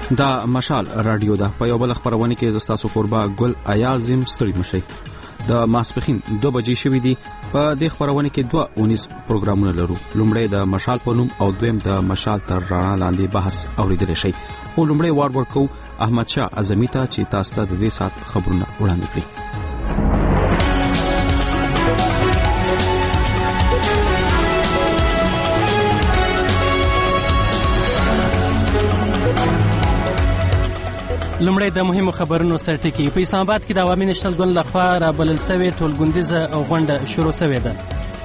دا مشال رادیو ده. په یو بل خبرونه کې زستاسو قربا ګل ایازم ستړي مشي. د ماسپخین 2 بجې شوې دي. په دې خبرونه کې 2 پروګرامونه لرو. لومړی د مشال په نوم او دویم د مشال تر رڼا لاندې بحث اوریدل شي. خو لومړی وار ورکو احمد شاه اعظمي ته چې تاسو ته د دې سات خبرونه وړاندې کړي. لومړی د مهمو خبرونو سرټکی. په اسلام آباد کې د عوامي نېشنل ګوند لخوا رابلل شوې ټولګوندیزه غونډه شروع شوې ده.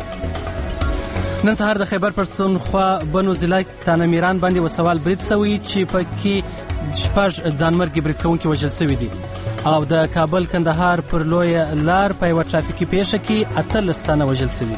نن سهار د خیبر پښتونخوا بنو ضلع تانه میران باندې وسوال برید شوی چې پکې 6 ځانمرګي برید کوونکي وژل شوي دي او د کابل کندهار پر لوی لار په یوه ټرافیکي پیښه کې 18 تنه وژل شوي.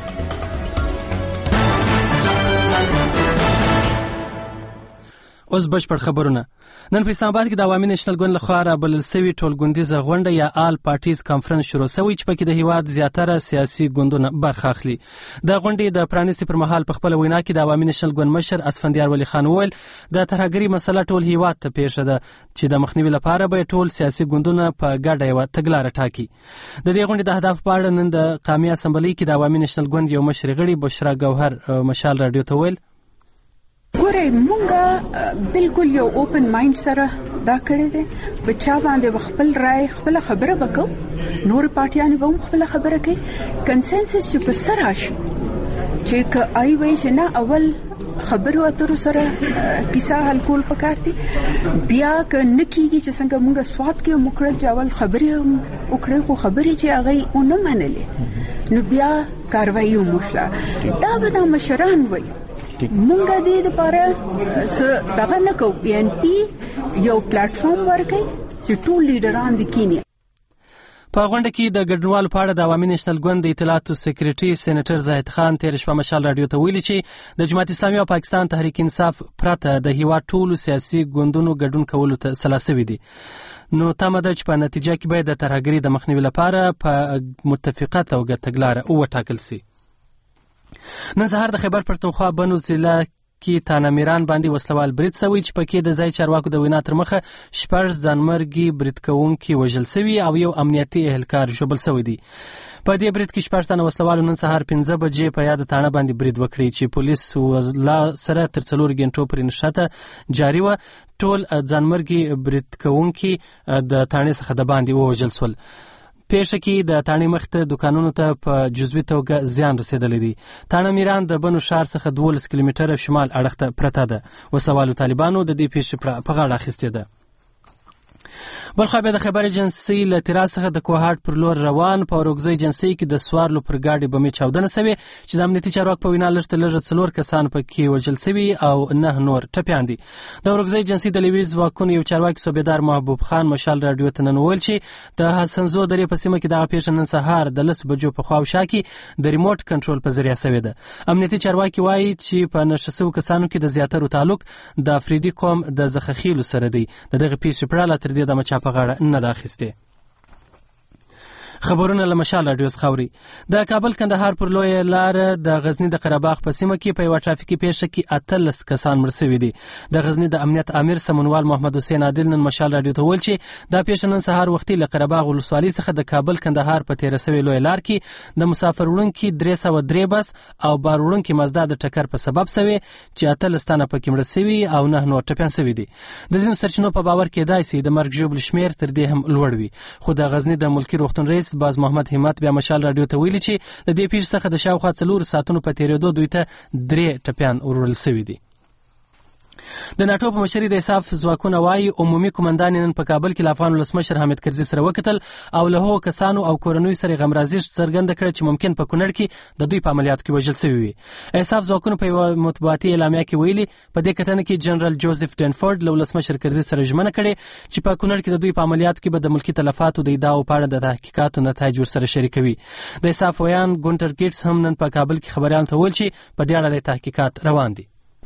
اوس بشپړ خبرونه. نن په اسلام آباد کې د عوامي نېشنل ګوند لخوا رابلل شوې ټولګوندیزه غونډه یا آل پارټیز کانفرنس شروع شوې چې پکې د هیواد زیاتره سیاسي ګوندونه برخه اخلي. د غونډې د پرانیستي پر مهال په خپل وینا کې د عوامي نېشنل ګوند مشر اسفندیار ولی خان وویل د ترهګرۍ مسله ټول هیواد ته پیښه ده چې د مخنیوي لپاره به ټول سیاسي ګوندونه په ګډه یوه تګلاره ټاکي. د دې غونډې د اهداف په اړه نن د قامي اسمبلۍ کې د عوامي نېشنل ګوند یو مشر غړي بشرا ګوهر مشال رادیو ته وویل ګوره مونږه بالکل یو اوپن مایند سره دا کړی دی. بچا باندې خپل رائے خپل خبره وکړو. نور پارټیانې به هم خپل خبره کوي. کنسنسس چې په سر راشي چې آی وای چې نه اول خبرو اترو سره کیسه حل کول پکار دي. بیا که نکیږي چې څنګه مونږ سواد کې مکرل چې اول خبرې وکړو خو خبرې چې هغه اونم منلې نو بیا کاروایی وموشله. دا به د مشران وای مونږه دې لپاره دغه نه کو پی ان پی یو پلیټفارم ورکړي چې ټول لیډران د کینیا. په غونډه کې د ګډونوالو په اړه د عوامي نېشنل ګوند د اطلاعاتو سکریټري سېنیټر زاهد خان تېر شپه مشال رادیو ته ویلي چې د جماعت اسلامي او پاکستان تحریک انصاف پرته د هیواد ټولو سیاسي ګوندونو ګډون کولو ته سلا شوي دي. نو تمه ده چې په نتیجه کې باید د ترهګرۍ د مخنیوي لپاره په متفقه توګه تګلاره وټاکل شي. نن سهار د خیبر پښتونخوا بنو ضلع کې تانه میران باندې وسلوال برید شوی چې پکې د ځای چارواکو د وینا تر مخه 6 ځانمرګي برید کوونکي وژل شوي او یو امنیتي اهلکار ژوبل شوی دی. په دې برید کې 6 تنه وسلوالو نن سهار 5 بجې په یاد تانه باندې برید وکړي چې پولیس لا سره تر 4 غنټو پورې نشاته جاری و. ټول ځانمرګي برید کوونکي د تانه څخه د باندې وژل شول. پیښه کې د تانه مخته دکانونو ته په جزوي توګه زیان رسیدلی دی. تانه میران د بنو شهر څخه 12 کیلومتره شمال اړخ ته پرته ده. وسوالو طالبانو د دې پیښې په غاړه اخیستې ده. بلخوا بیا د خبر ایجنسی له تیرا څخه د کوهاټ پر لور روان په اورګزۍ ایجنسی کې د سوارلو پر ګاډي بمې چاودنه شوې چې د امنیتي چارواکو په وینا لږ تر لږه 4 کسان پکې وژل شوي او 9 نور ټپیان دي. د اورګزۍ ایجنسی د لوی ځواکونو یو چارواکي صوبیدار محبوب خان مشال رادیو ته نن وویل چې د حسنزو درې په سیمه کې دغه پیښه نن سهار د 10 بجو په خوا او شا کې د ریموټ کنټرول په ذریعه شوې ده. امنیتي چارواکي وایي چې په نشه شوو کسانو کې د زیاترو تعلق د افریدي قوم د زخخیلو سره دی. دغه پیښې په اړه تر دې د مچا په غاړه نه داخسته. خبرونه له مشال رادیو څخه اوري. د کابل کندهار پر لوی لار د غزنی د قرهباغ په سیمه کې په یو ټرافیکي پیښه کې 18 کسان مړ شوي دي. د غزنی د امنیت امیر سمونوال محمد حسین عادل نن مشال رادیو ته ویل چې دا پیښه نن سهار وختي له قرهباغ ولسوالۍ څخه د کابل کندهار په تیر شوی لوی لار کې د مسافر وړونکي 303 بس او بار وړونکي مازدا د ټکر په سبب شوی چې 18 تنه پکې مړ شوي او 9 نور ټپیان شوي دي. د ځینو سرچینو په باور کېدای شي د مرګ ژوبل شمیر تر دې هم لوړ وي. خو د غزنی د ملکی روغتون رئیس باز محمد همت بیا مشال رادیو ته ویلي چې د دې پیښې څخه د شاوخوا 4 ساعتونو په تیریدو دوی ته 3 ټپیان وروړل شوي دي. د ناتو په مشرۍ د انصاف ځواکونه وايي عمومي قومندان نن په کابل کې له افغان ولسمشر حامد کرزي سره وکتل او له هغو کسانو او کورنیو سره غمرازي څرګنده کړه چې ممکن په کونړ کې د دوی په عملیاتو کې وژل شوي وي. انصاف ځواکونه په یوه مطبوعاتي اعلامیه کې ویلي په دې کتنه کې جنرال جوزف ډنفورد له ولسمشر کرزي سره ژمنه کړې چې په کونړ کې د دوی په عملیاتو کې به د ملکي تلفاتو د ادعاو په اړه د تحقیقاتو نتایج ورسره شریکوي. د انصاف ویان ګونټر ګیټس هم نن په کابل کې خبريالانو ته ویل چې په دې اړه تحقیقات روان دي.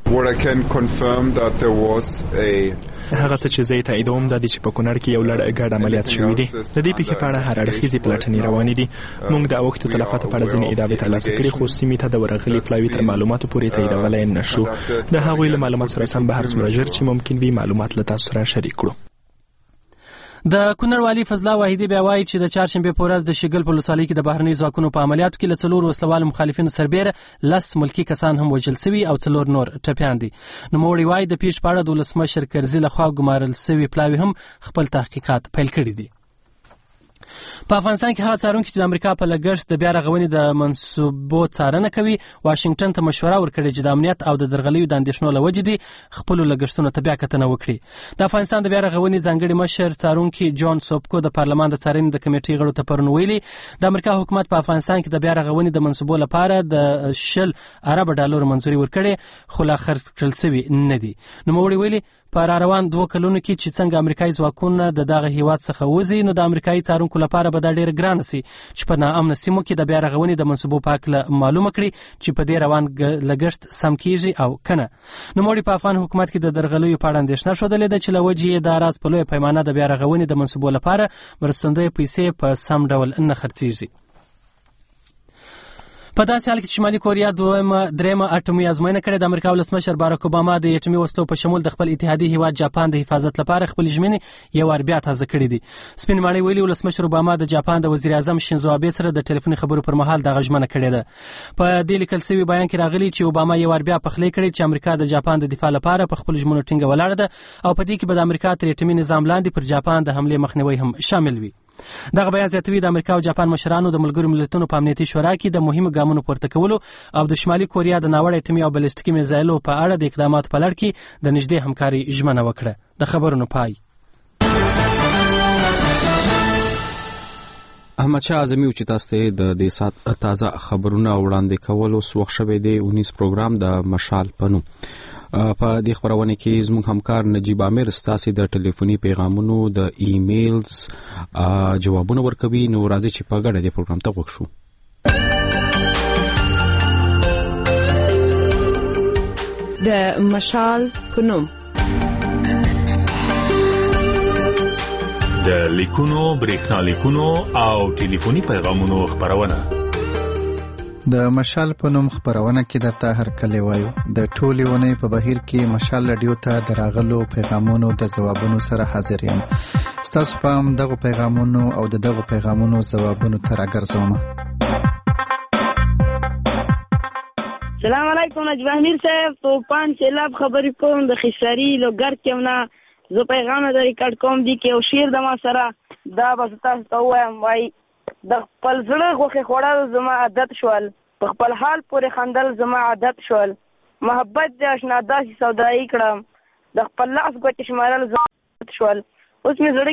What I can confirm that there was هغه څه چې زه تاییدوم دا دي چې په کونړ کې یو لړ ګډ عملیات شوي دي. د دې پیښې په اړه هر اړخیزې پلټنې روانې دي. موږ د اوښتو تلفاتو په اړه ځینې ادعاوې ترلاسه کړي، خو سیمې ته د ورغلي پلاوي تر معلوماتو پورې تاییدولی نه شو. د هغوی له معلوماتو سره سم به هر څومره ژر چې ممکن وي معلومات له تاسو سره شریک کړو. د کونړ والي فضله واحدي بیا وایي چې د چهارشنبې په ورځ د شګل په ولسوالۍ کې د بهرني ځواکونو په عملیاتو کې له 4 وسلوالو مخالفینو سربیره 10 ملکي کسان هم وژل شوي او 4 نور ټپیان دي. نوموړي وایي د پیښې په اړه د ولسمشر کرزي لخوا ګمارل شوي پلاوي هم خپل تحقیقات پیل کړي دي. په افغانستان کې هغه څارونکي چې د امریکا په لګښت د بیا رغونې د منصوبو څارنه کوي واشنگټن ته مشوره ورکړې چې د امنیت او د درغلیو د اندېښنو له وجې دي خپل لګښتونو ته بیا کتنه وکړي. د افغانستان د بیا رغونې ځانګړي مشر څارونکي جون سوپکو د پارلمان د څارنې د کمیټې غړو ته پرون ویلي د امریکا حکومت په افغانستان کې د بیا رغونې د منصوبو لپاره د 10 ارب ډالر منځوري ورکړي خو لا خرڅ کړل شوي نه دي. نوموړي ویلي په روان 2 کلونو کې چې څنګه امریکایي ځواکونه د دغه هیواد څخه وځي نو د امریکایي څارونکو لپاره به دا ډېر ګران شي چې په ناامنه سیمو کې د بیا رغونې د منصوبو په اړه معلومه کړي چې په دې روان لګښت سم کیږي او کنه. نوموړي په افغان حکومت کې د درغلیو په اړه اندېښنه ښودلې ده چې له وجې د راز په لویه پیمانه د بیا رغونې د منصوبو لپاره مرستندویه پیسې په سم ډول نه خرڅېږي. په داسې حال کې چې شمالي کوریا درېمه اټومي ازموینه کړې د امریکا ولسمشر باراک اوباما د اټومي وسلو په شمول د خپل اتحادي هیواد جاپان د حفاظت لپاره خپل ژمنې یو وار بیا تازه کړې دي. سپین ماڼۍ ویلي ولسمشر اوباما د جاپان د وزیر اعظم شینزو آبې سره د ټلیفوني خبرو پر مهال دغه ژمنه کړې ده. په دې لیکل شوي بیان کې راغلي چې اوباما یو وار بیا پخلی کړی چې امریکا د جاپان د دفاع لپاره په خپل ژمنو ټینګه ولاړه ده او په دې کې به د امریکا تر اټومي نظام لاندې پر جاپان د حملې مخنیوي هم شامل وي. دغه بیان زیاتوي د امریکا او جاپان مشرانو د ملګرو ملتونو په امنیتي شورا کې د مهمو ګامونو پورته کولو او د شمالي کوریا د ناوړه اټومي او بلیسټیکي میزایلو په اړه د اقداماتو په لړ کې د نږدې همکاري ژمنه وکړه. د خبرونو پای. احمد شاه اعظمي چې تاسو ته د دې سات تازه خبرونه وړاندې کولو سوخ شوی دی 19 پروګرام د مشال پنو. په دې خبرونه کې زموږ همکار نجیب عامر ستاسو د ټلیفوني پیغامونو د ایمیلز جوابونه ورکوي. نو راځي چې په ګډه دې پروګرام ته وښو. د مشال پنوم د لیکونو برېښنا لیکونو او ټلیفوني پیغامونو خبرونه. د مشال په نوم خبرونه کې درته هر کله وایو د ټولې ونې په بهیر کې مشال رادیو ته دراغلو پیغامونو د جوابونو سره حاضر یم. ستاسو پام دغه پیغامونو او دغه پیغامونو جوابونو ته راګرځوم. سلام علیکم نجیب امیر صاحب. توپان سیلاب خبرې کوم د خساری لوګر کې نه زه پیغام د ریکارډ کوم دي کې او شیر د ما سره دا بس تاسو ته وایم وای د خپل زړه غوښه خوړل زما عادت شول په خپل حال پورې خندل زما عادت شول محبت د آشنا داسې سودایي کړم د خپل لاس ګوتې شمارل زما عادت شول اوس مې زړه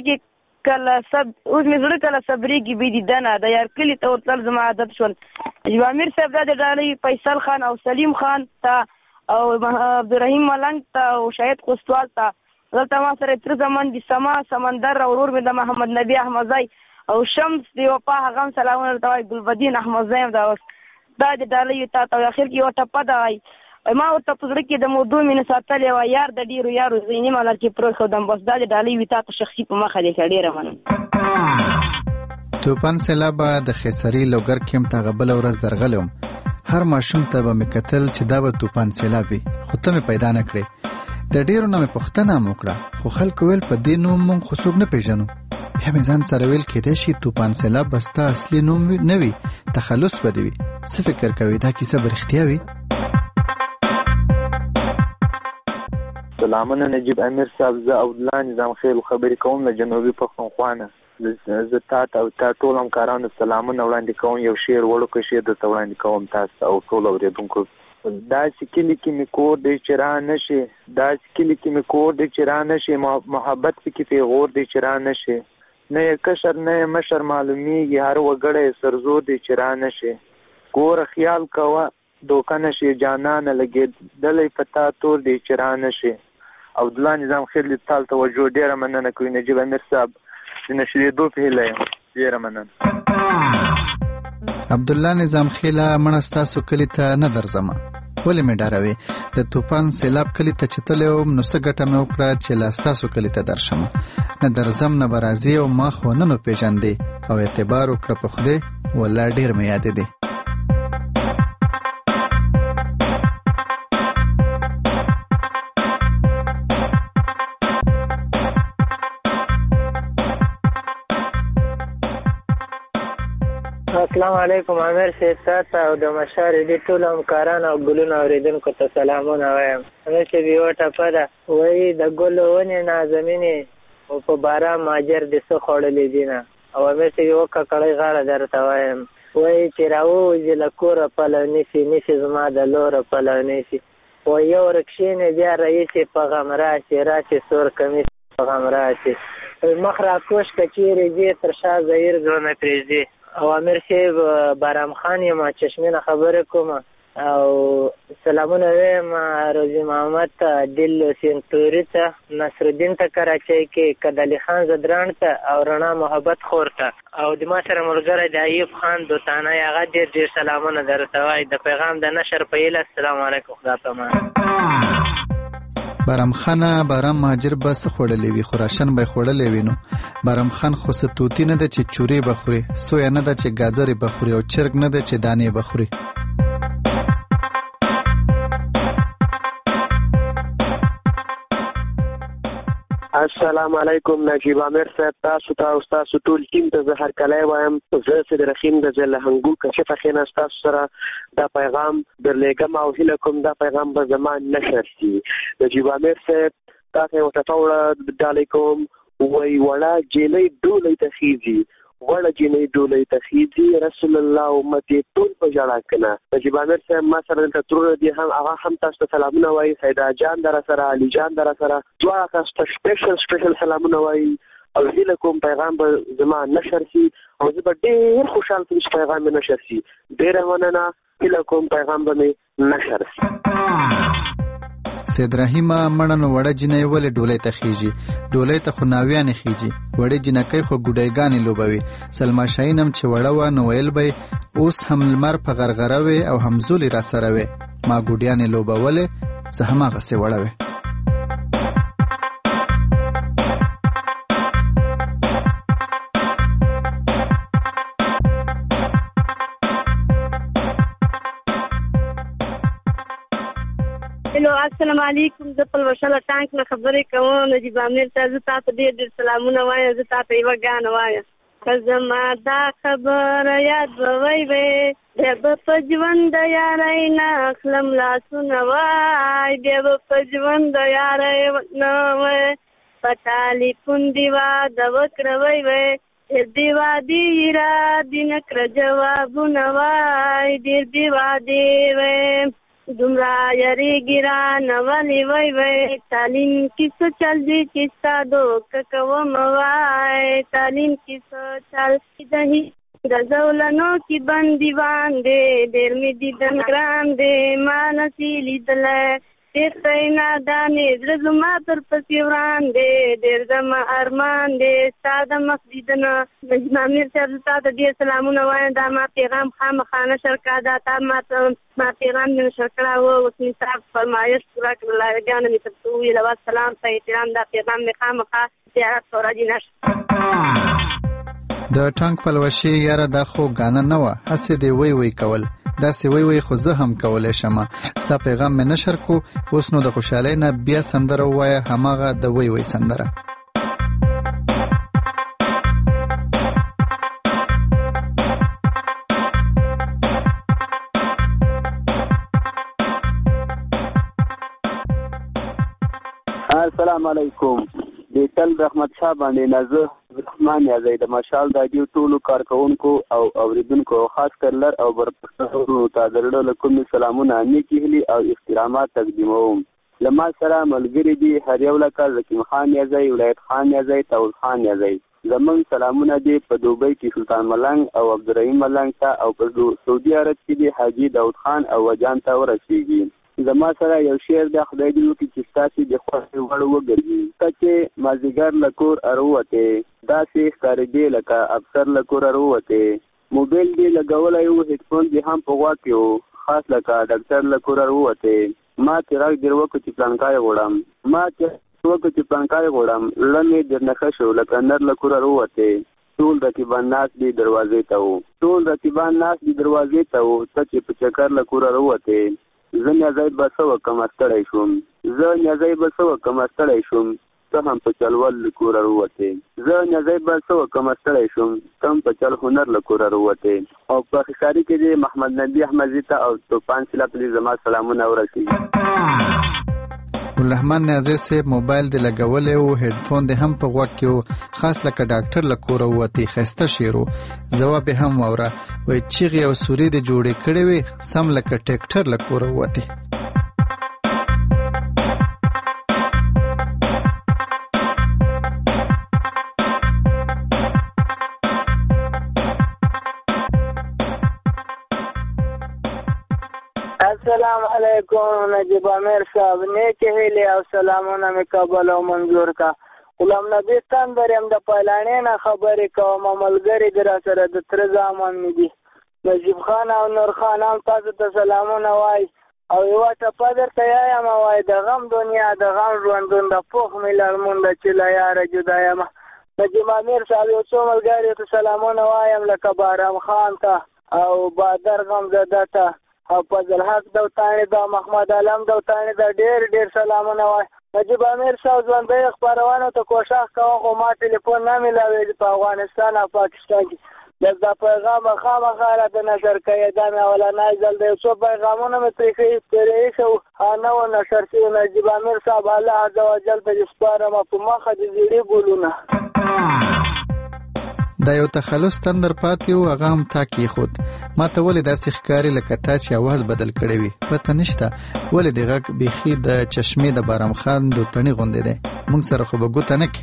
کله صبرېږي بې دیدنه د یار کلي ته ورتلل زما عادت شول. نجیب امیر صاحب دا د ډالۍ فیصل خان او سلیم خان ته او عبدالرحیم ملنګ ته او شاهد قستوال ته دلته ما سره تر زمان دي سما سمندر ورور مې د محمد نبی احمدزی او شمس دی وپا هغه سلامونه ورته وای ګلبدین احمدزی دا اوس دا د ډالۍ ته اخر کې یو ټپه ده ما ورته په زړه کې د موضوع مینه ساتلې وای یار د ډیرو یارو زینې مالر کې پروت خو دم بس دا د ډالۍ وتا ته شخصي په مخه دې ډیره منم. توپان سیلاب د خسری لوګر کې متغبل ورځ درغلم هر ماشوم ته به مکتل چې دا به توپان سیلاب وي خو ته مې پیدا نه کړې د ډیرو نه مې پوښتنه وکړه خو خلک ویل په دې نوم مونږ خو څوک نه پیژنو. بیا مې ځان سره ویل کېدای شي توپان سیلاب به ستا اصلي نوم نه وي تخلص به دې وي. څه فکر کوې دا کیسه به رښتیا وي؟ سلامونه نجیب امیر صاحب. زه عبدالله نظام خیل خبرې کوم له جنوبي پښتونخوا نه. زه تا ټول همکارانو سلامونه وړاندې کوم. یو شعر وړوکی شعر درته وړاندې کوم تاسو او ټول اورېدونکو. داسې کلي کې مې کور دی چې را نه شي داسې کلي کې مې کور دی چې را نه شي محبت پکې پیغور دی چې را نه شي نه یې کشر نه یې مشر معلومیږي هر وګړی سرزور دی چې را نه شي ګوره خیال کوه دوکه نه شي جانانه لګېدلی په تا تور دی چې را نه شي. عبدالله نظام خیل تال توجه ډېره مننه کوي نجیب امیر صاحب د نشرېدو په هیله یم ډېره مننه. عبدالله نظام خیله مړه ستاسو کلي ته نه درځم ولې مې ډاروي د طوفان سیلاب کلی ته چې تللی وم نو څه ګټه مې وکړه چې لا ستاسو کلي ته درشم نه درځم نه به راځې او ما خو نن وپېژندې او اعتبار وکړه په خدای والله ډېر مې یادې دی. السلام علیکم عامر صاحب تاسو او د مشال ریډیو ټول همکارانو او ګلونو اوریدونکو ته سلامونه وایم. امیر صاحب یوه ټپه ده وایي د ګلو ونې نازمینې او په باران ماجر دې څه خوړلې دینه. او امیر صاحب یوه ککړۍ غاړه درته وایم وایي چې راووځي له کوره پلو نیسي نیسي زما د لوره پلو نیسي وایي یو ورکښېنې بیا رئیسې په غم راسي راسي سور کمیس په غم راسي مخ راکوش که چیرې ځې تر شا ظهیر زړه نه پرېږدي. او امیر صاحب بارام خان یم چشمینه خبرې کوم او سلامونه وایم روزي محمد ته دل سینتوري ته نصر الدین ته کراچۍ کې کدالي خان زدران ته او رڼا محبت خور ته او د ما سره ملګری د ایوب خان دوتانه هغه ډېر ډېر سلامونه درته وایي د پیغام د نشر په هیله. السلام علیکم خدا پامان. بارام خانه بارام مهاجر به څه خوړلی وي خو راشن به یې خوړلی وي. نو بارام خان خو څه توتي نه ده چې چورې به خوري سویه نه ده چې ګازرې به خوري او چرګ نه ده چې دانې به خوري. السلام علیکم نجیب عامر صاحب تاسو ته او تاسو ټول ټیم ته زه هرکلی وایم. زه سید رحیم د ځلهنګو کشف خینه ستاسو سره دا پیغام درلیږم او هیله کوم دا پیغام به زما نشر شي. نجیب عامر صاحب تاسو یې ورته وړه ډالۍ کوم وایي وړه جینۍ ډولۍ ته خیږي وړه جینۍ ډولۍ ته خیږي رسول الله امت یې ټول په ژړا کنه. نجیب عامر صاحب ما سره دلته ترونه دي هم هغه هم تاسو ته سلامونه وایي. سیدا جان در سره علي جان در سره دواړه تاسو ته سپیشل سلامونه وایي او هیله کوم پیغام به زما نشر شي او زه به ډېر خوشحال شم چې پیغام مې نشر شي. ډېره مننه هیله کوم پیغام به مې نشر شي. سید رحیمه مړه نو وړه جینۍ ولې ډولۍ ته خیږي ډولۍ ته خو ناویانې خیږي وړې جینکۍ خو ګوډیګانې لوبوي. سلما شاهین هم چې وړه وه نو ویل به اوس هم لمر په غرغره وې او همزولې را سره وې ما ګوډیانې لوبولې زه هماغسې وړه وې. هلو السلام علیکم زه په وشاله ټانک نه خبرې کوم. نجیب عامر ته زه تاسو ډېر ډېر سلامونه وایم. زه تاسو یوه ګانه وایم که زما دا خبره یاد به وی بیا به په ژوند د یارۍ نه اخلم لاسونه وای بیا به په ژوند د یارۍ نه وی په ټالیفون دې واده وکړه وی ډېر دې وادې را دې نه کړه جوابونه وای ډېر دې وادې وی دومره یریږي رانه ولې وی تعلیم کې څه چل دی چې ستا دوکه کوم وای تعلیم کې څه چل دی د زولنو کې بندیوان دی ډېر مې دیدن ګران دی ما نسي لیدلی ډېر تی نادانې زړه زما تر پسې وران دی ډېر زما ارمان دی ستا د مخ دیدنه. نجیب عامر صاحب زه تا ته ډېر سلامونه وایم. دا ما پیغام خامخا نشر کړه دا تا ما پیغام مې نشر کړه اوس مې ستا فرمایش پوره کړله ګانه مې درته وویله والسلام ته احترام دا پیغام مې خامخا زیارت ته ورځي نشر د ټانک پلوشي یاره دا خو ګانه نه وه هسې دې وی کول داسې وی خو زه هم کولی شم. ستا پیغام مې نشر کو اوس نو د خوشحالۍ نه بیا سندره ووایه هماغه د وی سندره. السلام علیکم د تل رحمت شاه باندې نازه رحمان یازی د مشال رادیو ټولو کارکونکو او اوریدونکو خاص کر لر او برپښتنو ته درلو لکم سلامونه نیکی هلی او احترامات تقدیموم. لما سره ملګری دی هر یو لکه زکیم خان یازی ولایت خان یازی طول خان یازی زمون سلامونه دی په دوبۍ کې سلطان ملنګ او عبدالرحیم ملنګ ته او په سعودي عرب کې دی حاجی داود خان او وجان ته ورسیږي. زما سره یو شعر د خدای دی وکړي چې ستاسو د خوښې وړ وګرځي چې مازیګر لکور اروته داسې ښکارېدې لکه افسر لکور اروته موبایل دی لګولی و هیډفون دی هم په غوا کې و خاص لکه ډاکټر له کوره ووتې ما چې راک در وکړو چې پلانکای غوړم زړه مې درنه ښه شو لکه نر له کوره ووتې ټول رقیبان ناست دي دروازې ته وو ته چې په چکر له کوره ووتې زه نیازی به څه وکړم ستړی شوم ته هم په چلول له کوره ووتې ته هم په چل هنر له کوره ووتې او په خساري کې دې محمد نبي احمدزي ته او توپان سیلا پلي زما سلامونه ورسېږي. ګلرحمن نیازی صاحب موبایل دې لګولی و هیډفون دې هم په غوږ کې و خاص لکه ډاکټر له کوره ووتې ښایسته شعر و ځواب یې هم واوره وایي چیغې او سورې دې جوړې کړې وې سم لکه ټیکټر له کوره ووتې. السلام علیکم نجیب امیر صاحب نیکی هیلی او سلامونه می قبل او منظور کا غلام نبی تندر یم د پلانې نه خبرې کوم ملګری در سره د تر زمان می دي نجیب خان او نور خان هم تاسو ته سلامونه وای او یو ټپه درته یم وای د غم دنیا د غم ژوندون د پوخ ملل مونږ چې لا یاره جدا یم نجیب امیر صاحب یو څو ملګری ته سلامونه وایم لکه بارام خان ته او بادر غمزده ته او فضل حق دوتانی دا محمد علم دوتانی دا ډیر سلامونه وای نجیب امیر صاحب ژوندۍ خپرونو ته کوشش کوم خو ما ټلیفون نه میلاوي په افغانستان او پاکستان کې دا پیغام خامخا د نشر کوي دا مې اولنۍ ځل دی څو پیغامونه مې ترې شو نه و نشر شوي نجیب امیر صاحب الله عز وجل ته سپارم په مخه د زیړي ګلونه دا یو تخلص تندر پاتې و هغه هم تا کېښود ما ته ولې داسې ښکاري لکه تا چې اواز بدل کړی وي پته نشته ولې د غږ بیخي د چشمې د بارام خان دوتڼي غوندې دی موږ سره خو به ګوته نه کړي.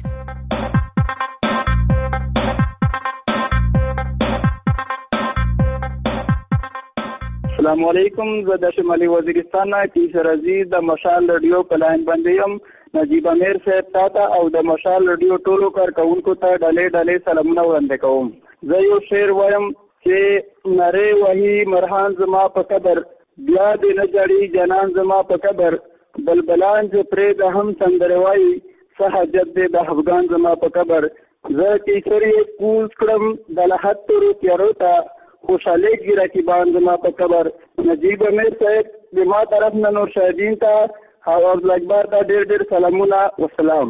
السلام علیکم زه د شمالي وزیرستان نه کیسر عزیز د مشال رادیو په لاین باندې یم نجیب امیر صاحب تاته او د مشال رادیو ټولو کارکونکو ته ډلې سلامونه وړاندې کوم. زه یو شعر وایم چې نری وحی مرحان زما په قبر بیا دې نه جړی جنان زما په قبر بلبلان چې پرې د هم سندروي سحجت دې د افغان زما په قبر زه کیسر یې کوز کړم د لحد تر تیارو ته خوشاله کی رقیبان زما په قبر نجیب امیر صاحب د ما طرف نه نور شاهدین ته او اکبر ته ډیر سلامونه والسلام.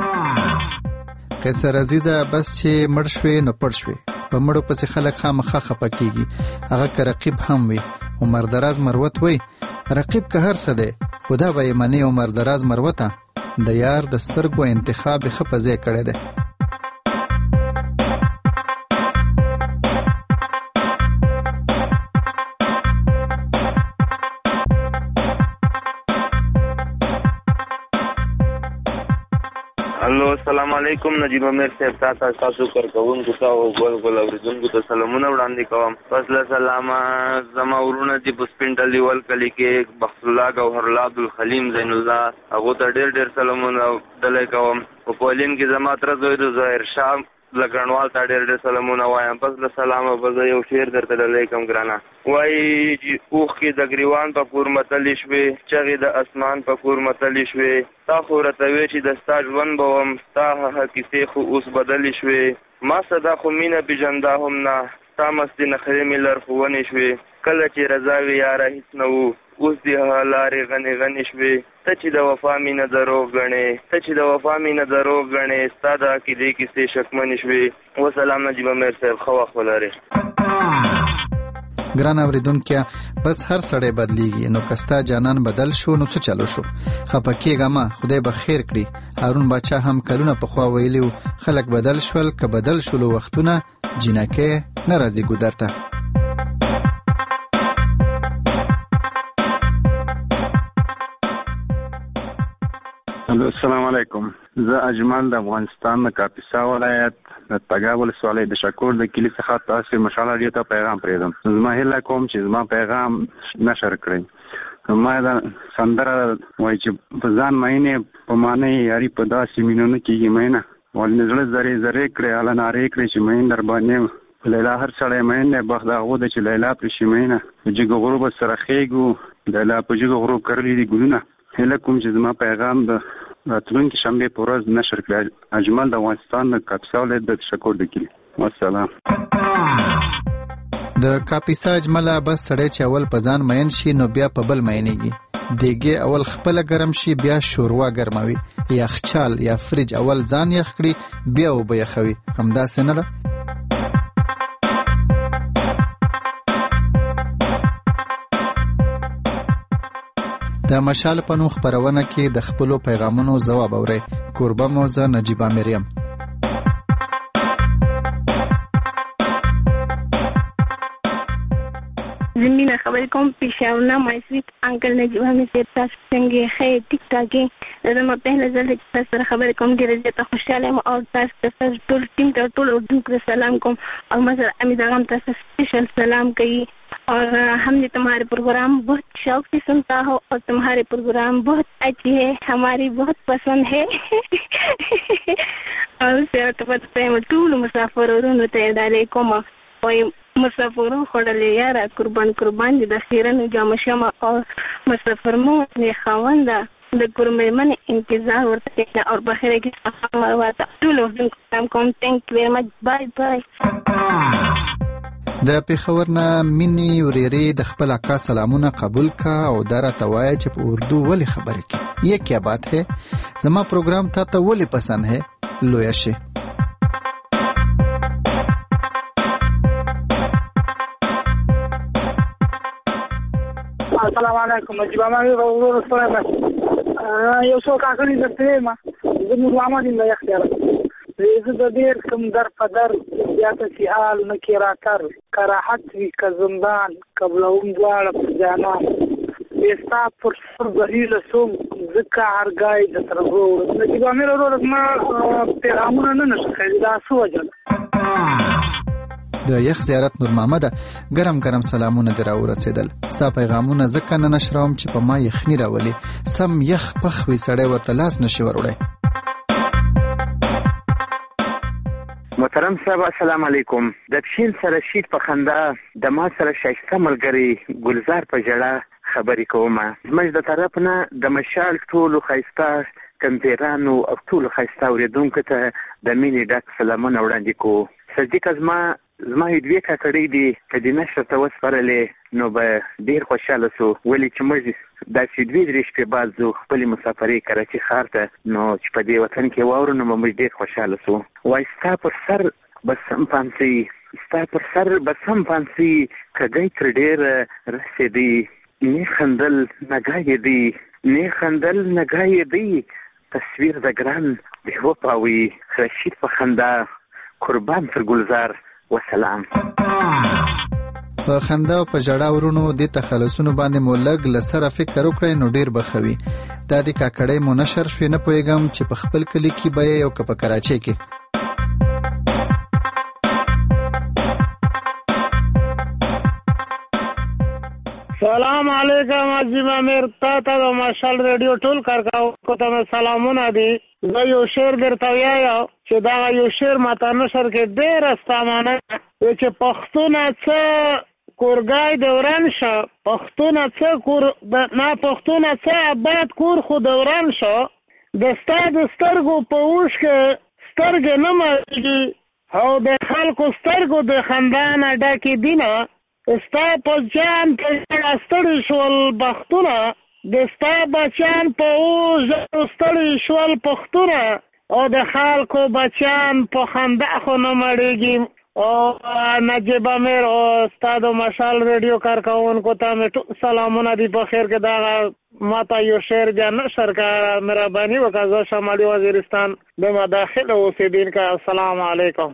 قیصر عزیزه بس چې مړ شوې نو پړ شوې په مړو پسې خلک خامخا خپه کېږي هغه که رقیب هم وي عمر دراز مروت وي رقیب که هر څه دی خدا به یې مني عمر دراز مروته د یار د سترګو انتخاب یې ښه په ځای کړی دی. الو السلام علیکم نجیب امیر صاحب تاسو کارکونکو ته او ګل اوریدونکو ته سلامونه وړاندې کوم. پس له سلامه زما ورونه چې په سپینټل دیول کلی کې بخت الله ګوهر الله عبدالخلیم زین الله هغه ته ډیر سلامونه دلای کوم. په پولین کې زما تر زوی د ظاهر شاه لګړنوال ته ډیر سلامونه وایم. پس له سلامه به یو شعر درته دلای کوم ګرانه وای اوخ کې د ګریوان په کور متلی شوې چغې د اسمان په کور متلی شوې تا خو راته وې چې د ستا ژوند به وم ستا کیسې خو اوس بدلې شوې ما صدا خو مینه پېژندا هم نه ستا مستې نخرې مې لارښوونې شوې کله چې رضا وې یاره هېڅ نه وو اوس دې لارې غنې شوې ته چې د وفا مینه دروغ ګڼې ستا د عقیدې کیسې شکمنې شوې. وسلام نجیب امیر صاحب ښه وخت ولرې. ګران اوریدونکو بس هر سړی بدلیږي نو کستا جانان بدل شو نو څه چلو شو خپه کېږه ما خدای به خیر کړي. هارون باچا هم کلونه پخوا ویلیو خلک بدل شول که بدل شولو وختونه جینکې نه راځي ګودر ته. السلام علیکم زه اجمل د افغانستان د کاپیسا ولایت د تګاب ولسوالۍ د شکور د کلي څخه تاسو مشال رادیو ته پیغام پرېږدم. زما هیله کوم چې زما پیغام نشر کړئ. ما دا سندره وایي چې په ځان مینې په معنی یاري په داسې مینو نه کېږي مینه ولې زړه زرې کړې هله نارې کړې چې مین در باندې لیلا هر سړی مین نه بخت هغه د چې لیلا پر شي مینه چې غروب سره خېګو لیلا په چې غروب کړلې دي ګلونه هله کوم چې زما پیغام د راتلونکي شنبه په ورځ نشر کړ اجمل د افغانستان د کاپیسا ولایت د شکور د کلی والسلام. د کاپیسا اجمل بس سړی چې اول په ځان مین شي نو بیا په بل مینېږي دیګه اول خپل ګرم شي بیا شوروا ګرموي یا خچال یا فریج اول ځان یخ کړي بیا وبه یخوي همدا څه نه ده. د مشال په نوم خپرونه کې د خپلو پیغامونو ځواب اورئ. کوربه موزه نجیبه مریم. زمینه خبرې کوم پیښاونه مای سویټ انکل نجیبه مې سره تاسو څنګه خې ټیک ټاکي زما په هله ځل چې تاسو سره خبرې کوم ډېر زیاته خوشاله یم او تاسو ټول ټیم ته ټول اردو سلام کوم और मैं अमित आगम तक स्पेशल सलाम कही और हमने तुम्हारे प्रोग्राम बहुत शौक से सुनता हो और तुम्हारे प्रोग्राम बहुत अच्छी है हमारी बहुत पसंद है और उससे टूल मुसाफिरों ते डाले कोमा और मुसाफिरों खोड़ले यारा कुर्बान दी दखीरन जाम शमा और मुसाफिर मो ने खावंदा د ګورمن انتظار ورته او بخیره کې خبر واته ټول وزن کوم ثانک یو مچ بای بای. د پیښور نه مینی وريري د خپل اکا سلامونه قبول کا او درته وای چې په اردو ولی خبرې کی یہ کیا بات ہے زما پروگرام ته ولی پسند ہے لویا شي. السلام علیکم جواب ما ورور سره یو څو کاکړي درته ما د نظام دي نه اختیار زه د ډیر کم در په در زیاته سي حال نه کې راکر کراحت وی ک زندان قبلهم دواړه په جانان ایستا پر سر بهیله سوم ځکه هرګای د ترغو نجیب امیر ورور ما پیغامونه نه نشخې دا سوجل. د یخ زیارت نور محمد ګرم سلامونه درا ورسېدل. ستا پیغامونه ځکه نه نشروم چې په ما یخنی راولي سم یخ پخوي سړی ورته لاس نشي وروړی. محترم صاحب السلام علیکم. د پښین سره شیټ په خندا د ما سره شایسته ملګری ګلزار په جړه خبرې کوم. زموږ د طرف نه د مشال ټولو خایسته کمپیرانو او ټولو خایسته اوریدونکو ته د مینې ډک سلامونه وړاندې کوو. صدیق زما دوی کاکړي دي کدی نشته ته وسپارلې نو به ډیر خوشاله سو ولی چې موږ د سیدوی درې شپې بعد زو خپل مسافرې کراچي ښار ته نو چې په دې وطن کې واورو نو موږ ډیر خوشاله سو. وای ستا پر سر بسم پانسي کګی تر ډیر رسېدي نه خندل نګای دی تصویر د ګران به وپاوي رشید په خندا قربان تر ګلزار وسلام. په خندا او په جړا ورونو د تخلصونو باندې مولګ لسره فکر وکړي نو ډیر بخوي. دا د کاکړې مو نشر شوی نه پويګم چې په خپل کلی کې به یو کپ کراچي کې. سلام علیکم عظیم امیر تا د ماشال ریډیو ټول کارکاو ته سلامونه دي. زه یو شعر درته وایم چې دا یو شعر ماته نشر کې ډېر استامانه چې پښتونه څه کورګای دوران شه پښتونه څه آباد کور خو دوران شه د ستا د سترګو په اوښ کې سترګې نه مړېږي او د خلکو سترګو د خندانه ډکې دینه ستا په جان په ستړي شول بختونه د ستا بچیان په اوږو ستړي شول پښتونه او د خلکو بچیان په خندا خو نه مړېږي. او نجیب امیر او ستا د مشال ریډیو کارکوونکو ته مې سلامونه دي په خیر کې دا ماته یو شعر بیا نشر کړه مهرباني وکړه. زه شمالي وزیرستان د مداخله اوسېدونکی السلام علیکم.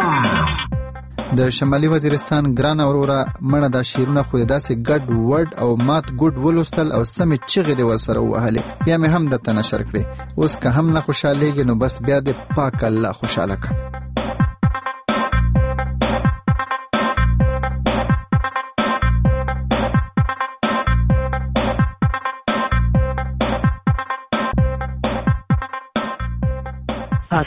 د شمالي وزیرستان ګران اوروره مړه دا شیرونه خو داسې ګډ ورډ او مات ګډ ولوستل او سمې چغې دې ورسره ووهلې بیا مې هم درته نشر کړې. اوس که هم نه خوشحالېږي نو بس بیا دې پاک الله خوشحاله کړه.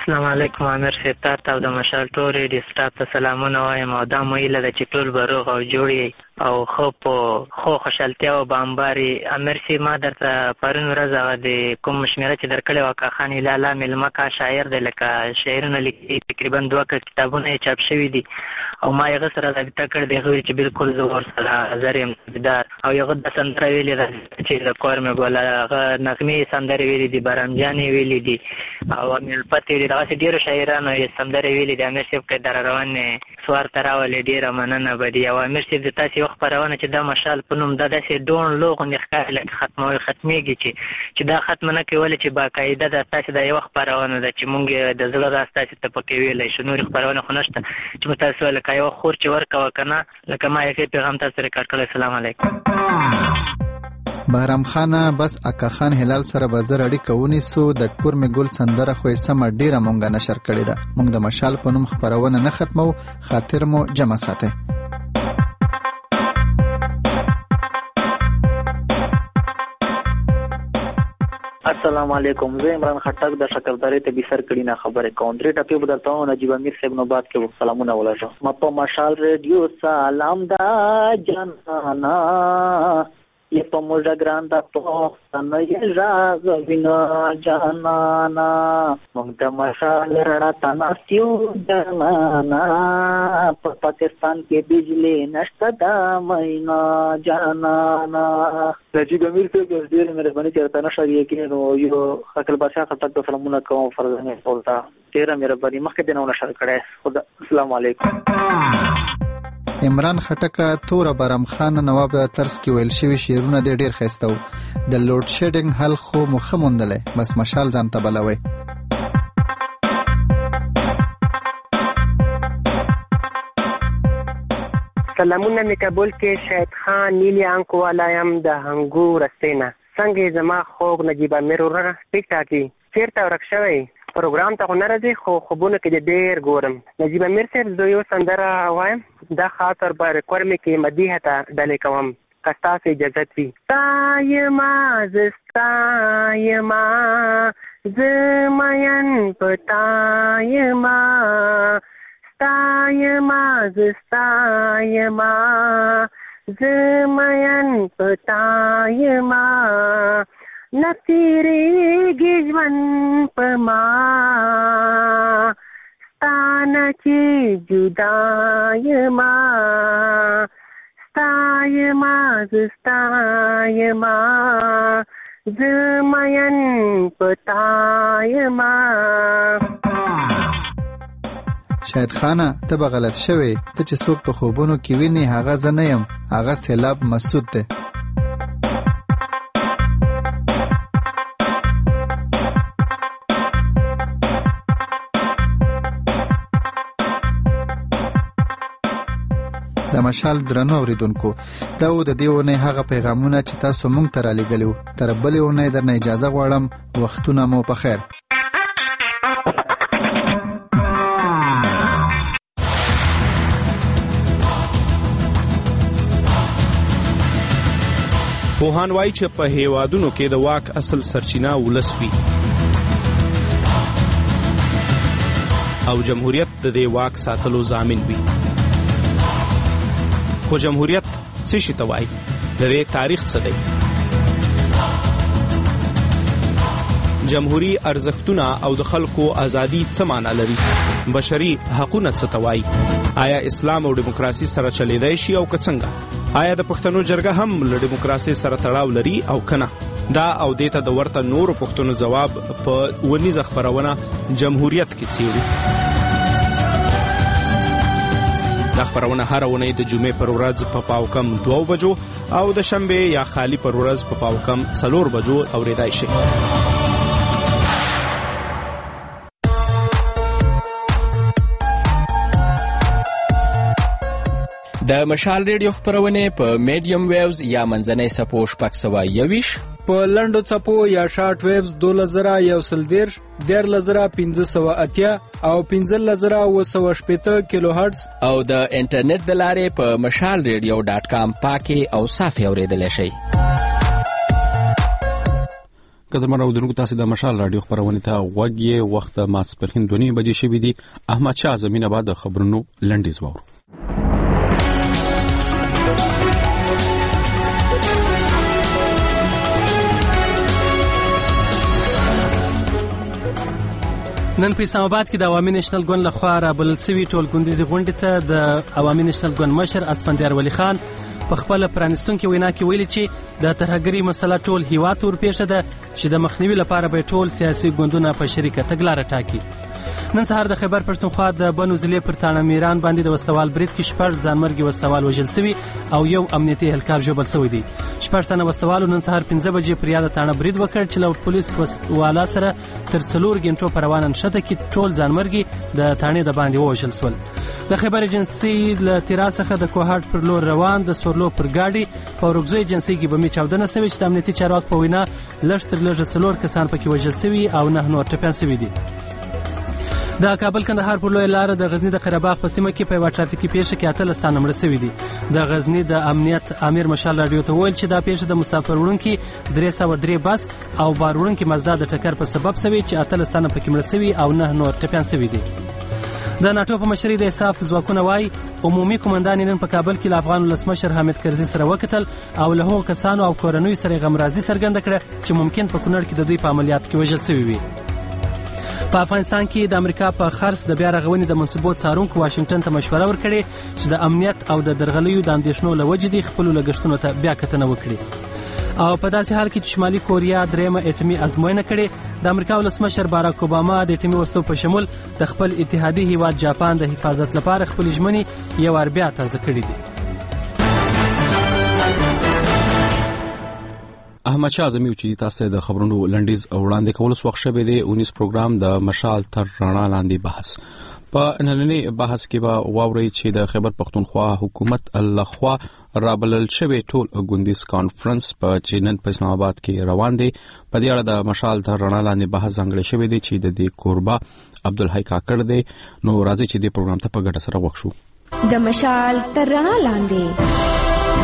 السلام علیکم امیر صاحب تاسو د مشال ټول ریډیو سټاف ته سلامونه وایم او دا مېله د چې ټول بروغ او جوړي او خو خوشالتیا او بامباري. امیر صاحب ما درته پرون ورځ هغه د کوم مشمره چې درکړی و کاخان لاله ملمه کا شاعر دی لکه شعرونه لیکي تقریبا 2 کتابونه چاپ شوي دي او ما یې سره رابطه کړې دی غوړي چې بالکل زه ورسره زریم دار او یو د سندره ویلې ده چې د کور مې ګوله هغه نغمې سندره ویلې دي باران جانې ویلې دي او امیر پته دي دغه ډیرو شاعرانو یې سندره ویلې دي. امیر صاحب کې در روان سوار تراولې ډیره مننه بدی او امیر صاحب د تاسو خبرونه چې دا مشال په نوم د داسې ډون لوغ نه ښکاري لکه ختميږي چې دا ختم نه کوي چې باقاعده د تاسو د یو خبرونه د چې مونږ د زړه راستاسي ته پکې ویلې شو نور خبرونه خو نشته چې تاسو لکه یو خور چې ورکا وکنه لکه ما یې پیغام تاسو ریکارډ کړل. السلام علیکم. بهرام خان بس اکا خان هلال سره بازار اړیکه ونیسو د کور می ګل سندره خو سم ډیره مونږه نشر کړی ده. مونږ د مشال په نوم خبرونه نه ختمو خاطر مو جمع ساته. السلام علیکم. زه عمران خټک د شکردارې ته بسر کړي نه خبره کوم. درې ټپې بدلته او نجیب امیر صاحب نو بات کې سلامونه ولژم. ما په مشال ریډیو سلام دا جانانا یہ په موږ ګران د پښتنه یې راز وینا جانانا موږ د مشال رڼا تناستیو جانانا په پاکستان کې بجلی نشته دا مینا جانانا. نجیب امیر صاحب ډېر مهرباني چې تاسو شریک کړئ نو یو خپل بادشاہ خطر ته سلامونه کوم فرزانه پولتا ډېر مهرباني مخکې دنه نشر کړئ. خدا السلام علیکم. عمران خټک تور بارام خان نواب ترس کې ویل شوی شعرونه ډېر خسته وو. د لوډ شیډینګ حل خو مخه موندلې بس مشال ځان ته بلوي. سلامونه می قبول کې شهید خان نیلی انکو والایم د هنګو رستینا څنګه زما خوږ نجیب امیر ورغه ټیک ټاکی چیرته ورک شوی پروګرام ته نه راځي خو خوبونه کې ډېر ګورم. نجیب امیر صاحب زه یو سندره وایم دا خاطر پر کورمه کې مدیحه ته ډلې کوم کستا سي اجازه وي. تایما زستایما زمین پتایما تایما زستایما زمین پتایما نتیریږي ژوند په ما ستانه چې جدایما ستایما زستایما زمین پتایما. شاید خانه ته به غلط شوی ته چې څوک په خوبونو کې ویني هغه زه نه یم هغه سیلاب مسعود دی. د مشال درنو اوریدونکو دا و د دیونه هغه پیغامونه چې تاسو مونږ ته را لګلیو. تر بلې ونې درنه اجازه غواړم. وختونه مو په خیر. پوهان وایي چې په هیوادونو کې د واک اصل سرچینه ولس وي او جمهوریت د دې واک ساتلو ضامن وي. خو جمهوریت څه شي ته وایي؟ د دې تاریخ څه دی؟ جمهوری ارزښتونه او د خلکو ازادي څه معنا لري؟ بشري حقوقونه څه ته وایي؟ آیا اسلام او دیموکراسي سره چلیدای شي او که څنګه؟ آیا د پښتنو جرګه هم له دیموکراسي سره تړاو لري او کنه؟ دا او دیته د ورته نورو پښتنو جواب په ونیزه خبرونه جمهوریت کې څیړي. دا خبرونه هر ونې د جمعې پر ورځ په پاوکم 2 بجو او د شنبه یا خالی پر ورځ په پاوکم 4 بجو اوریدای شي. د مشال ریډیو خبرونه په میډیم ویوز یا منځنۍ سپو 621 په لنډو چپو یا شارټ ویوز 2110 10580 او 15780 کیلو هرتز او د انټرنیټ د لارې په mashalradio.com پاکي او صافي اوریدل شي. قدرمن اودونکو تاسو د مشال رادیو خبرونه ته غوږی وخت ماسپخین 2:30 بجې شوې دي. احمد شاه زمينه بعد خبرونو لنډیز وورو. نن په اسلام آباد کې د عوامي نېشنل ګوند لخوا رابلل شوی ټولګوندیزې غونډې ته د عوامي نېشنل ګوند مشر اسفندیار ولی خان په خپل پرانستونکو وینا کې ویلي چې د ترهګرۍ مسله ټول هیواد ورپېښه ده چې د مخنیوي لپاره به ټول سیاسي ګوندونه په شریکه تګلاره ټاکي. نن سهار د خیبر پښتونخوا د بنو ضلع پر تاڼه میران باندې د وسلوال برید کې 6 ځانمرګي وسلوال وژل شوي او یو امنیتي اهلکار ژوبل شوی دی. 6 تنه وسلوالو نن سهار 5 بجې پر یاد تاڼه برید وکړ چې له پولیس والا سره تر 4 غنټو پر روان نشته کې ټول ځانمرګي د تاڼې د باندې وژل شول. د خیبر ایجنسی له تیراسخه د کوهاټ پر لور روان د سورلو پر گاډي په ورغزو ایجنسی کې بمې چاودنه شوې چې د امنیتي چارواکو په وینا لږ تر لږه 4 کسان پکې وژل شوي او 9 نور ټپیان شوي دي. د کابل کندهار پر لوی لار د غزنی د قرهباغ په سیمه کې په یو ټرافیکي پیښه کې 8 تنه مړه شوي دي. د غزنی د امنیت امیر مشال رادیو ته ویل چې دا پیښه د مسافر وړونکي 303 بس او بار وړونکي مزدا د ټکر په سبب شوی چې 8 تنه پکې مړه شوي او 9 نور ټپیان شوي دي. د ناتو په مشرۍ د انصاف ځواکونه وای عمومي قومندان نن په کابل کې د افغان ولسمشر حامد کرزي سره وکتل او له هغو کسانو او کورنۍ سره غمرازي څرګنده کړه چې ممکن په کونړ کې د دوی په عملیات کې وژل شوي وي. په افغانستان کې د امریکا په خرڅ د بیا رغونې د منصوبو څارونکو واشنگټن ته مشوره ورکړې چې د امنیت او د درغلیو د اندېښنو له وجې د خپلو لګښتونو ته بیا کتنه وکړي. او په داسې حال کې چې شمالي کوریا درېمه اټومي ازموینه کړې، د امریکا ولسمشر باراک اوباما د اټومي وسلو په شمول د خپل اتحادي هیواد جاپان د حفاظت لپاره خپل ژمنې یو وار بیا تازه کړې دي. احمد شاه زميو چې تاسو د خبرونو لنډیز وړاندې کول وسوخ شوه دی 19 پروګرام د مشال تر رڼا لاندې بحث. په نننی بحث کې به واوري چې د خیبر پښتونخوا حکومت لخوا رابلل شوی ټول غوندیز کانفرنس په چینن په اسلام آباد کې روان دی. په دې اړه د مشال تر رڼا لاندې بحث ځانګړی شوی دی چې د دې قربا عبدالحی کاکړ دی. نو راځي چې دې پروګرام ته په ګډه سره وښو. د مشال تر رڼا لاندې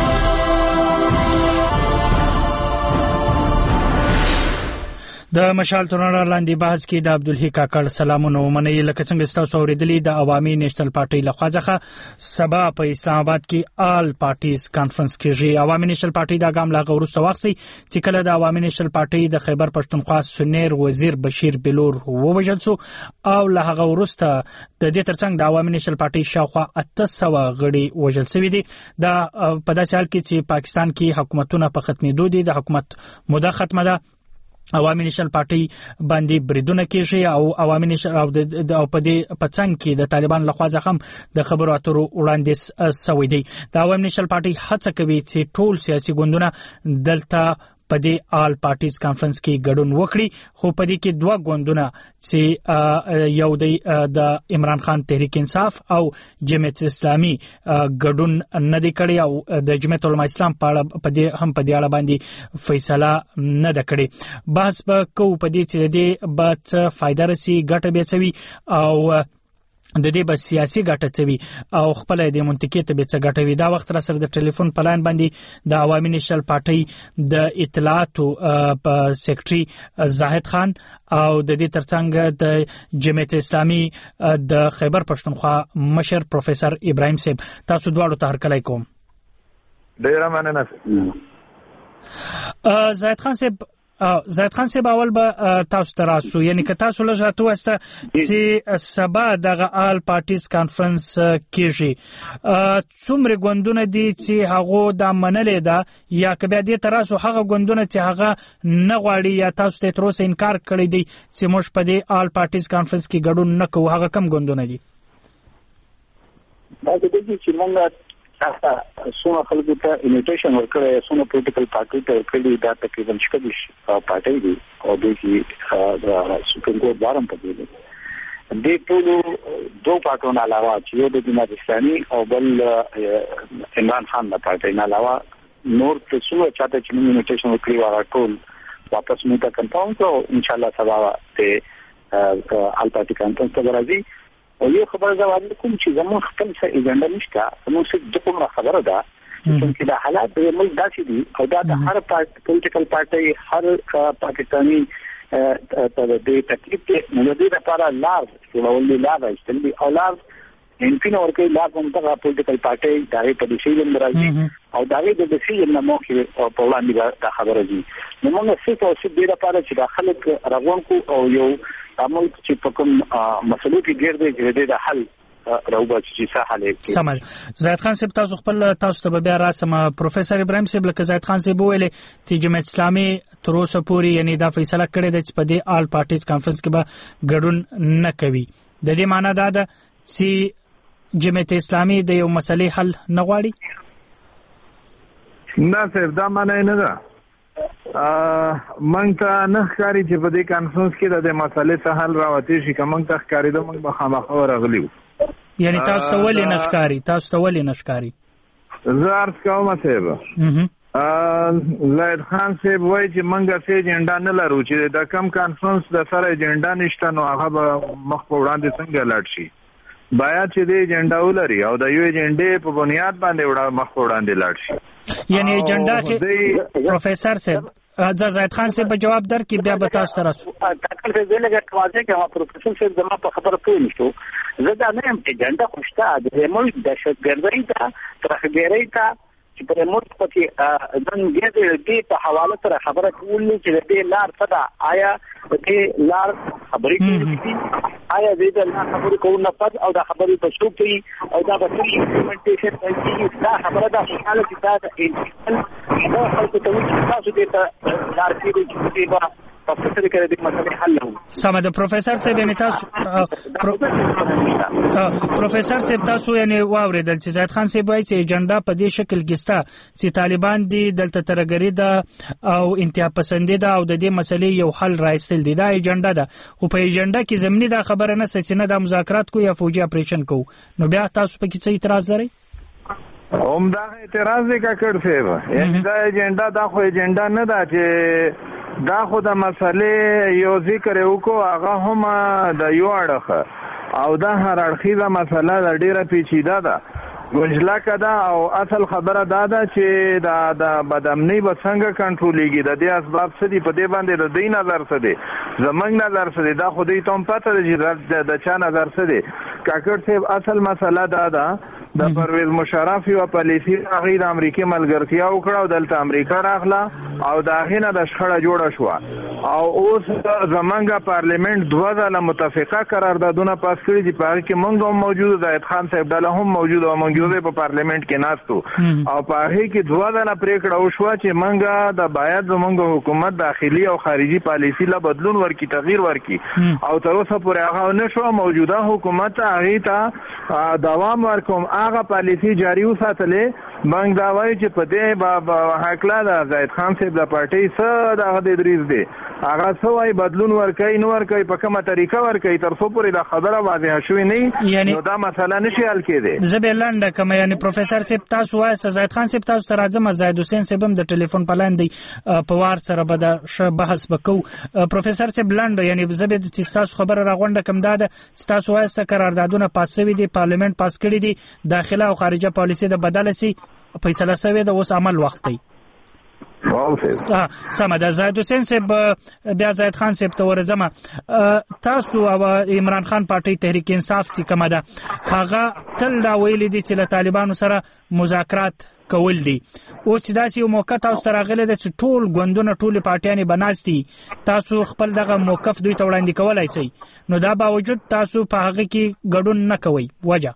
د مشال تر رڼا لاندې بحث کې د عبدالحی کاکړ سلامونه ومنئ. لکه څنګه تاسو اوریدلی د عوامي نېشنل پارټي لخوا ځخه سبا په اسلام آباد کې آل پارټیز کانفرنس کېږي. عوامي نېشنل پارټي دا ګام لاغه ورسته واخسي چې کله د عوامي نېشنل پارټي د خیبر پښتونخوا سنیر وزیر بشیر بلور ووژل شو او له هغه ورسته د دې ترڅنګ د عوامي نېشنل پارټي شاوخوا 800 غړي وژل شوي دي. دا په داسې حال کې چې پاکستان کې حکومتونه په ختمېدو دي، د حکومت موده ختمه ده، عوامي نېشنل پارټي باندې بریدونه کېږي او عوامي نېشنل او په دې پڅنګ کې د طالبان لخوا ځخم د خبرو اترو وړاندې سوي دي. د عوامي نېشنل پارټي هڅه کوي چې ټول سیاسي ګوندونه دلته په دې آل پارټیز کانفرنس کې ګډون وکړي، خو په دې کې 2 ګوندونه چې یو د عمران خان تحریک انصاف او جمعیت اسلامي ګډون نه دی کړی او د جمعیت علماء اسلام په اړه په دې اړه باندې فیصله نه ده کړې. بحث به کوو په دې چې دې به څه فائدہ رسي، ګټه به څه وي او د دې به سیاسي ګټه څه وي او خپل د منطقي ته به څه ګټه وي. دا وخت را سره د ټلیفون په لاین باندې د عوامي نېشنل پارټي د اطلاعاتو په سیکرټري زاهد خان او د دې ترڅنګ د جمعیت اسلامي د خیبر پښتونخوا مشر پروفیسور ابراهیم صاحب، تاسو دواړو ته هرکلی کوم. ډیره مننه. زاهد خان صاحب اول به تاسو ته راسو، یعنی که تاسو لږ راته ووایاست چې سبا دغه آل پارټیز کانفرنس کېږي، څومره ګوندونه دي چې هغو دا منلې ده یا که بیا دې ته راسو هغه ګوندونه چې هغه نه غواړي یا تاسو ته تر اوسه انکار کړی دی چې موږ په دې آل پارټیز کانفرنس کې ګډون نه کوو، هغه کوم ګوندونه دي؟ دا د دې چې موږ تاسو څو خلکو ته انویټیشن ورکړی، څو پولیټیکل پارټي ته ورکړی، دا تقریبا شپږ پارټي دي او د سپریم کورټ بارم په دې دي. د ټولو 2 پارټونو علاوه چې یو د جماعت اسلامي او بل عمران خان د پارټي نه علاوه نور څو چاته چې انویټیشن ورکړی و ټول واپس موږ ته کنفرم کړو. ان شاء الله سبا ته آل پارټي کانفرنس ته راځي. او یو خبر دا وایي کوم چې زموږ خپل څه ایجنډا نشته، موږ څه د کومه خبره ده چې د حالات د ملک داسې دي او دا د هر پولیټیکل پارټي هر پاکستاني د تکلیف کې نو د دې لپاره لار ولولې لار استلي او لار انفینو ورکه لار کوم ته پولیټیکل پارټي دغه په ډیسیژن راځي او دغه د ډیسیژن نه موخه په وړاندې دا خبره دي نو موږ څه او څه د لپاره چې د خلک راغونکو او یو عمل چې په کوم مسلو کې ګرځي د حل راوبا چې څه حل کوي. سمال زاهد خان صاحب تاسو ته بیا راسم پروفیسور ابراهیم صاحب لکه زاهد خان صاحب ویل چې جمعیت اسلامي تر اوسه پورې یعنی دا فیصله کړې ده چې په دې آل پارټیز کانفرنس کې به ګډون نه کوي. د دې معنی دا ده چې جمعیت اسلامي د یو مسلې حل نه غواړي. نه صاحب دا معنی نه ده. مونږ ته نه ښکاري چې په دې کانفرنس کې د مسلې څه حل راوتی شي. که مونږ ته ښکاري دا مونږ به خامخا ورغلیو. یعنی تاسو ته ولې نشکاري؟ زه عرض کوم صاحب زاهد خان صاحب وایي چې مونږ څه ایجنډا نه لرو چې د کم کانفرنس د سره ایجنډا نشته نو هغه به مخ په وړاندې څنګه لاړ شي. باید چې د ایجنډا ولري او د یو ایجنډې په بنیاد باندې مخ په وړاندې لاړ شي. یعنی ایجنډا کې پروفیسور صاحب زاهد خان صاحب جواب درکې بیا به تاسو سره ټاکل څه لګه واځي چې پروفیسور صاحب زما په خبره پوه نشو. زه دا نه یم ایجنډا خوشته د ملک د شګردۍ ته ترخګری ته چې په ملک پکې ځنګې دې په حواله سره خبره کول چې دې لار څه ده آیا دې لار خبرې کوي آیا دې د لار خبرې کول نه پد او د خبرې په شو کې او دا په امپلیمنټیشن کې دا خبره ده چې چې دا د دا خلکو ته چې تاسو دې ته لار کې چې به پروفیسور کړي د مسلې حل نه. سم ده پروفیسور صاحب یعنی تاسو پروفیسور صاحب تاسو یعنی واوریدل چې زاهد خان صاحب وایي چې ایجنډا په دې شکل کې ستا چې طالبان دي دلته ترګری ده او انتها پسندي ده او د دې مسلې یو حل راځل دي دا ایجنډا ده خو په ایجنډا کې زمینی دا خبره نه چې نه د مذاکرات کو یا فوجي اپریشن کو نو بیا تاسو په کې څه اعتراض لرئ؟ دا اعتراض دی کاکړ صاحب یعنی دا ایجنډا دا خو ایجنډا نه ده چې دا خو د مسلې یو ذکر وکړو هغه هم د یو اړخ او دا هر اړخیزه مسله د ډیره پیچیده ده ګنجلکه ده او اصل خبره دا ده چې د بدامنۍ به څنګه کنټرولیږي د دې اسباب څه دي په دې باندې د دوی نظر څه دی زموږ نظر څه دی دا خو دوی ته هم پته ده چې د چا نظر څه دی. کاکړ صاحب اصل مسله دا ده د پرویز مشرف یو پالیسی هغه د امریکای ملګرتیا وکړه او دلته امریکا راغله او دا غینه د شخړه جوړه شو او اوس زمونږ پارلیمنت دوه ځله متفقه قراردادونه پاس کړي چې په هغه کې موږ هم موجود زاهد خان صاحب ډله هم موجود او موږ په پارلیمنت کې ناستو او په هغه کې دوه ځله پریکړه وشوه چې موږ د باید زمونږ حکومت داخلي او خارجي پالیسی لا بدلون ورکړي تغییر ورکړي او تر اوسه پورې هغه نشو موجوده حکومت هغه ته دوام ورکوم هغه پالیسی جاری وساتلې بنګ دا وایي چې په دې حقلا د زاهد خان صاحب د پارټي سره د دریز دی هغه سوای بدلون ورکړي نو ورکړي په کومه طریقه ورکړي تر څو پورې د خبره واضحه شوی نه نو دا مسله نشي حل کېده. زبیرلاند کوم یعنی پروفیسور صاحب تاسو وایي زاهد خان صاحب تاسو تر اعظم زاهد حسین صاحب د ټلیفون په لاندې په وار سره به د بحث وکړو. پروفیسور صاحب لاند یعنی زبید چې تاسو خبره راغونډه کم ده تاسو وایي چې قراردادونه پاس شوي دي پارلیمنت پاس کړی دي داخله او خارجه پالیسی د بدل سي فیصله شوی د اوس عمل وخت دی. سمه ده زاهد حسین صاحب بیا زاهد خان صاحب ته ورزمه تاسو او عمران خان پارټي تحریک انصاف چې کومه ده هغه تل دا ویلي دي چې له طالبانو سره مذاکرات کول دي او چې داسې یو موقع تاسو ته راغلی ده چې ټول ګوندونه ټولې پارټیانې بناستي تاسو خپل دغه موقف دوی ته وړاندې کولای شئ نو دا باوجود تاسو په هغه کې ګډون نه کوئ وجه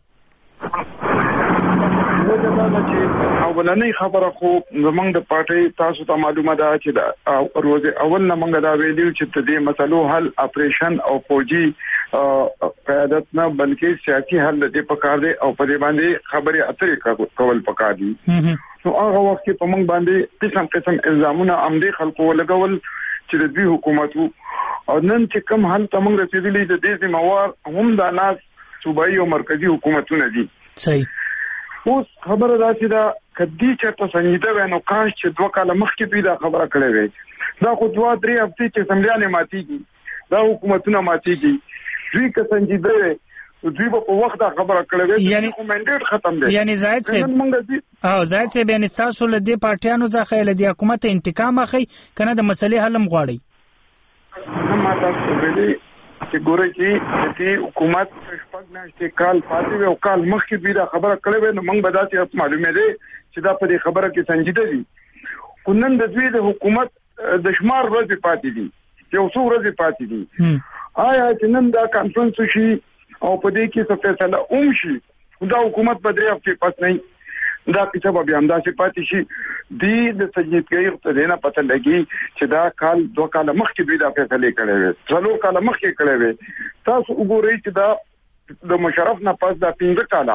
اولنۍ خبره خو زمونږ د پارټي تاسو ته معلومه ده چې د روز اول نه مونږ دا ویلو چې د دې مسلو حل اپریشن او فوجي قیادت نه بلکې سیاسي حل دې پکار دی او په دې باندې خبرې اترې کول پکار دي. نو هغه وخت په مونږ باندې قسم الزامونه عمدي خلکو لګول چې د دې حکومت او نن چې کوم حل تمنګ رسیدلی د دې ذمہوار هم د ناس صوبایي او مرکزی حکومتونه دي. صحیح اوس خبره دا چې دا کدی چې تاسو څنګه دا نو کاش چې 2 کال مخکې پیدا خبره کړې وي دا خو 2-3 هفته چې سمليانه ماتيږي دا حکومتونه ماتيږي دوی که څنګه دوی په وخت خبره کړې وي یعنی منډیټ ختم دی یعنی زاید صاحب او زاید صاحب یعنی تاسو له دې پارټیانو ځخه له دې حکومت انتقام اخی کنه د مسلې حل مغواړي ما تاسو ویلي چې ګوره چې حکومت شپږ میاشتې کال پاتې او کال مخکې دوی دا خبره کړې وي نو موږ به داسې معلومه دي چې دا په دې خبره کې سنجیده دي ونن د دوی د حکومت د شمار ورځې پاتې دي یو څو ورځې پاتې دي آیا چې نن دا کانفرنس شي او په دې کې څه فیصله شي دا حکومت په درې هفته پس نه دا کیسه به هم داسې پاتې شي د سنجیدګۍ ته نه پته لګي چې دا کال 2 کال مخکې دوی دا فیصله کړې وي 3 کال مخکې کړې وي تاسو وګورئ چې دا د مشرف نه پس دا 15 کال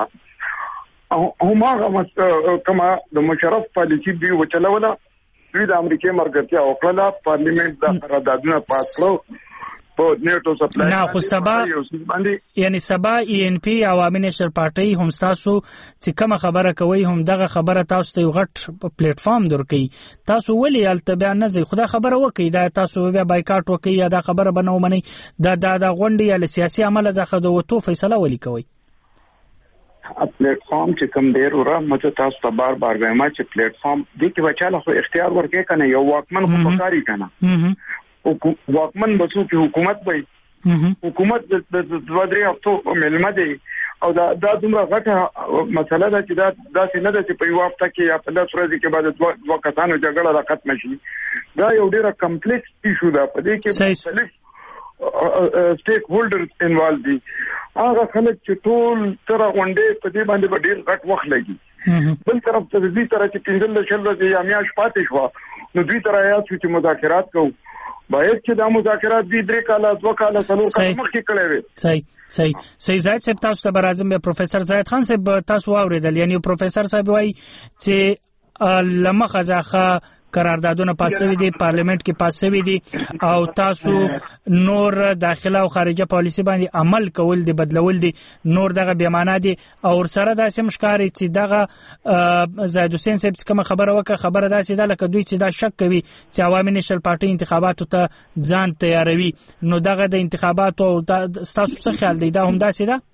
هماغه کما د مشرف پالیسي دی وچلوله دوی د امریکای مرګرتیا او کله پارلیمنت د قراردادونه پاس کړو په نیټو سپلای نه خو سبا یعنی سبا ENP عوامي نېشنل پارټي هم تاسو چې کوم خبره کوي هم دغه خبره تاسو ته غټ پلیټ فارم درکې تاسو ولې التبیا نه زی خدا خبره وکي دا تاسو بیا بایکاټ وکي یا دا خبره بنو منی دا غونډي یا سیاسي عمل د خدوتو فیصله ولې کوي پلیټ فارم چې کوم ډیر ورا مته تاسو ته بار وایم چې پلیټ فارم دې کې بچاله خو اختیار ورکې کنه یو واکمن خو پکاري کنه واکمن بسو چې حکومت وي حکومت د 2-3 هفتو ملمه دی او دا دومره غټه مسله ده چې دا داسې نه ده چې په یو هفته کې یا په 10 ورځې کې بعد دوه کسانو جګړه را ختم شي دا یو ډیره کمپلیکس ایشو ده په دې کې مختلف سټیک هولډرز انوالو دي هغه خلک چې ټول تر غونډې په دې باندې ډیر غټ وخت لګي بل طرف ته دې طرح چې 15 ورځې یا میاشت پاتې شو نو دوی تر آیات چې مذاکرات کوو باید چې دا مذاکرات دې 3 کال 2 کال 3 کال مخکې کړې وي صحیح زاید صاحب تاسو ته برازم پروفیسور زاید خان صاحب تاسو اوریدل یعنی پروفیسور صاحب وایي چې لمخه ځخه قراردادونه پاسوي دي پارلیمنت کې پاسوي دي او تاسو نور داخله او خارجه پالیسی باندې عمل کول دي بدلول دي نور دغه بیمانه دي او سره داسې مشکاري چې دغه زاید حسین صاحب کوم خبره وکړه خبره داسې ده لکه دوی چې دا شک کوي چې عوامي نېشنل پارټي انتخاباتو ته ځان تیاروي نو دغه د انتخاباتو تاسو څه خیال دی دا هم داسې ده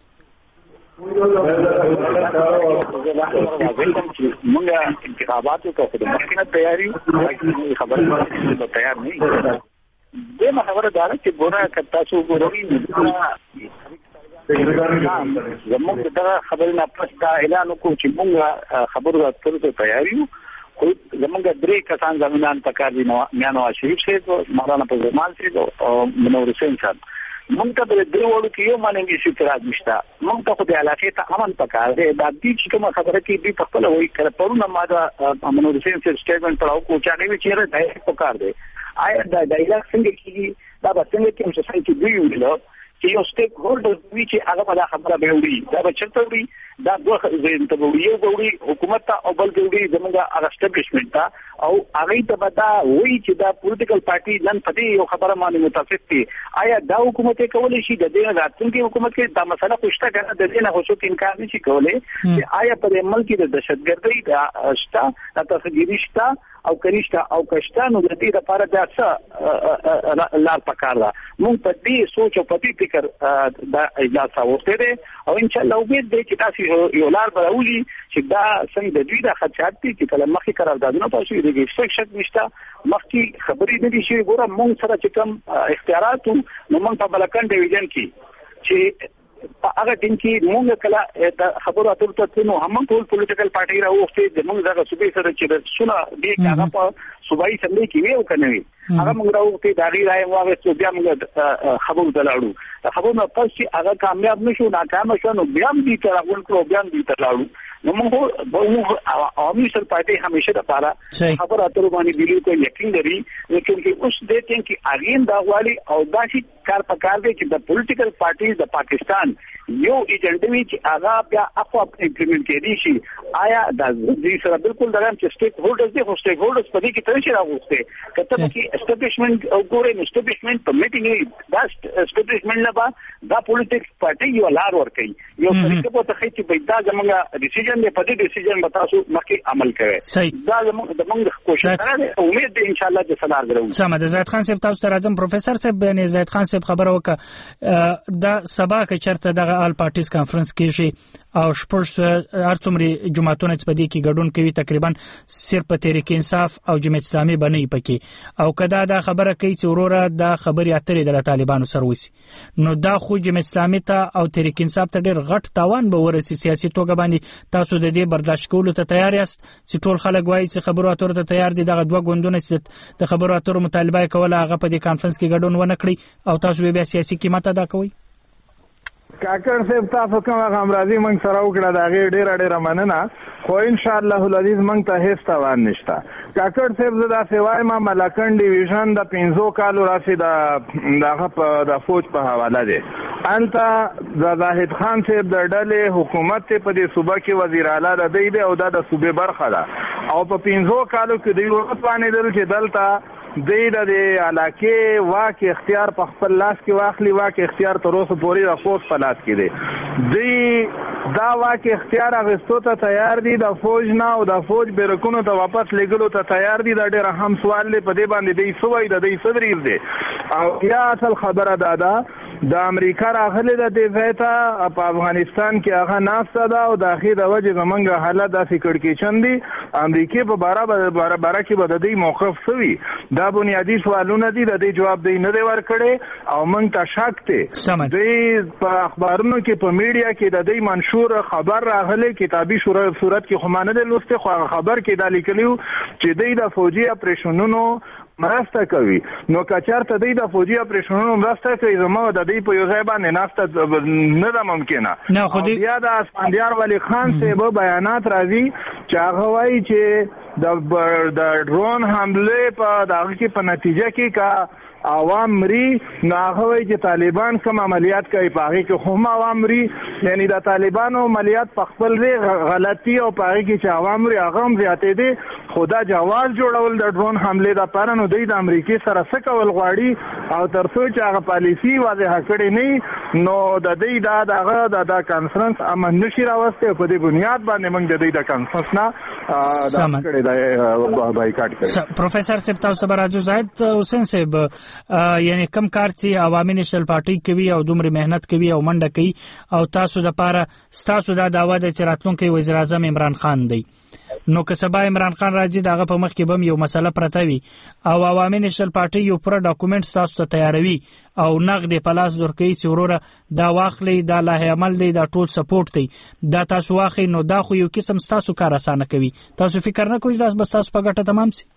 مونږه انتخاباتو ته د مخکنه تیاری خبره ته تیار نه یو دغه خبره دا چې ګوره تاسو ګورئ زموږ دغه خبره نه پستا اعلان وکړو چې مونږه خبرو اترو ته تیار یو خو زموږ درې کسان زمینان پکار دي نواز شریف صاحب مولانا فضل صاحب او منور حسین صاحب مونږ ته د دې وړو کې یو مانګي چې اعتراض نشته مونږ ته خو د علاقې ته امن پکار دی دا دې چې کومه خبره کې دی په خپل وایي کړه پرونه ما دا منور حسین صاحب سټیټمنټ پړاو کو چا نه ویچره دای پکار دی آیا دا ډایلاګ څنګه کیږي دا به څنګه کې چې څنګه دی ویلو چې یو سټیک هولډر وی چې هغه په خبره به وړي دا به چرته وړي دا دوه زین ته وړي حکومت ته او بل وړي زموږه اګسټابلیشمنت ته او هغه ته به دا وایي چې دا پولیټیکل پارټي نن پدې یو خبره باندې متفق دي آیا دا حکومت کولی شي د دې راتلونکي حکومت کې دا مسله خوشته کنه د دې نه هوڅ انکار نشي کولای چې آیا په ملک کې د دهشتګردۍ د اشتا د تفجیری شتا او کنيشتا او کشتانو د دې لپاره د څه لار پکار ده مونږ په دې سوچ او په دې فکر دا اجازه ورته ده او ان شاء الله امید دی چې تاسو یو لار براولي چې دا څنګه د دوی د خدشات دي چې کله مخکې قراردادونه تاسو یې دغه شک نشته مخکې خبرې نه دي شي ګوره مونږ سره چې کوم اختیارات نو مونږ په بلکن ډیویژن کې چې هغه دین کې مونږ کله خبرو اترو ته نو هم ټول پولیټیکل پارټي راوخته د مونږ دغه صوبې سره چې سونه دې هغه په صوبایي سمې کې ویو کنه هغه موږ راوخته د غیر راي واغې چې بیا موږ خبرو دلاړو خبرو نه پس چې هغه کامیاب نشو ناکام شو نو بیا هم دې تر غون کړو بیا هم دې تر لاړو نو موږ عوامي سر پارټي همیشه د پاره خبر اترو باندې بالکل یقین لري چې اوس دې ټیم کې اغین دا غواړي او دا چې کار پکار دی چې د پولیټیکل پارټي د پاکستان یو ایجنډا وی چې هغه بیا اخو امپلیمنٹ کړي شي آیا د دې سره بالکل درام چې سټیک هولډرز دي خو سټیک هولډرز په دې کې تر شي راغوسته کته کې اسټابلیشمنت او ګورې اسټابلیشمنت په میټینګ دا اسټابلیشمنت نه با دا پولیټیکل پارټي یو لار ور کوي یو طریقه په تخې چې پیدا زمونږه ډیسیژن نه پدې ډیسیژن به تاسو مخکې عمل کوي دا زمونږ کوشش کوي امید دی ان شاء الله چې سلام درو سم ده زید خان صاحب تاسو ته راځم پروفیسور صاحب بني زید خان صاحب خبره وکړه دا سبا کې چرته دغه دغه آل پارټیز کانفرنس کېږي او شپږ ارڅومره جماعتونه چې په دې کې ګډون کوي تقریبا صرف په تحریک انصاف او جمعیت اسلامي باندې پکې او کدا دا خبره کوي چې وروره دا خبري اترې د طالبانو سره وسی نو دا خو جمعیت اسلامي ته او تحریک انصاف ته ډېر غټ تاوان به ورسي سیاسي توګه باندې تاسو د دې برداشت کولو ته تیار یاست چې ټول خلک وایي چې خبرو اترو ته تیار دي دغه دوه ګوندونه چې د خبرو اترو مطالبه کوله هغه په دې کانفرنس کې ګډون ونه کړی او تاسو به سیاسي قیمت ادا کوئ کاکر صاحب تاسو کوم غمرازي موږ سره وکړه دا ډېر مننه خو ان شاء الله العزیز موږ ته هیڅ توان نشته کاکر صاحب زدا سیوای ما ملکن ډیویژن د 15 کالو راسي د فوج په حواله دي انت د زاهد خان صاحب د ډلې حکومت په دې صوبه کې وزیر اعلی د دی او د صوبې برخه ده او په 15 کالو کې دی ورته دل چې دلته د علاقې واک اختیار په خپل لاس کې واخلي واک اختیار تر اوسه پورې د فوج په لاس کې دی دا واک اختیار اغستو ته تیار دي د فوج نه او د فوج بیرکونو ته واپس لګلو ته تیار دي دا ډېر اهم سوال دی په دې باندې دی سوای د دې صدریر دی او یا اصل خبره ده د امریکا راغله د دې ځایته په افغانستان کې هغه نافته ده او د اخیر د وجه زمونږ حالت داسې کړکېچن دي امریکا په باره کې به د دې موقف سوي دا بنیادی سوالونه دي د دې جواب دی نه دی ورکړي او موږ ته شک دی د په اخبارونو کې په میډیا کې د دې منشور خبر راغله کتابي صورت کې خو مانه د لوسته خو خبر کې د لیکلو چې د فوجي اپریشنونو مرسته کوي نو کچارته د فوجي اپریشنونو مرسته کوي زموږ د دې په یو ځای باندې نافته نه ده ممکنه نه خو بیا د اسفندیار ولی خان صاحب بیانات راځي چې هغه وایي چې د ډرون حمله په دغه کې په نتیجه کې کا عوام مری ناغوي چې طالبان کوم عملیات کوي پاغي کې هم عوام مری یعنی د طالبانو عملیات په خپل غلطي او پاغي کې چې عوام مری هغه هم زیاتې دي خدا جواز جوړول د ډرون حمله د پرانو د امریکای سره سکول غواړي او ترڅو چې هغه پالیسی واضح کړي نه نو د دې د کانفرنس امن نشي راوسته په دې بنیاد باندې موږ د کانفرنس نه د کړي د بایکاټ کړي پروفیسور صاحب تاسو راجو زاهد حسین صاحب یعنی کم کار چې عوامي نېشنل پارټي کوي او دومره مهنت کوي او منډه کوي او تاسو د پاره تاسو دا داوا د چراتلونکو وزیر اعظم عمران خان دی نو که سبا عمران خان راځي دغه په مخ کې بم یو مسله پرته وي او عوامي نېشنل پارټي یو پر ډاکومېنټ تاسو ته تیاروي او نقد په لاس ورکوي چې وروره دا واخلي دا لایحه عمل دی دا ټول سپورټ دی دا تاسو واخلي نو دا خو یو قسم تاسو کار اسانه کوي تاسو فکر نه کوئ بس تاسو په ګټه تمام سي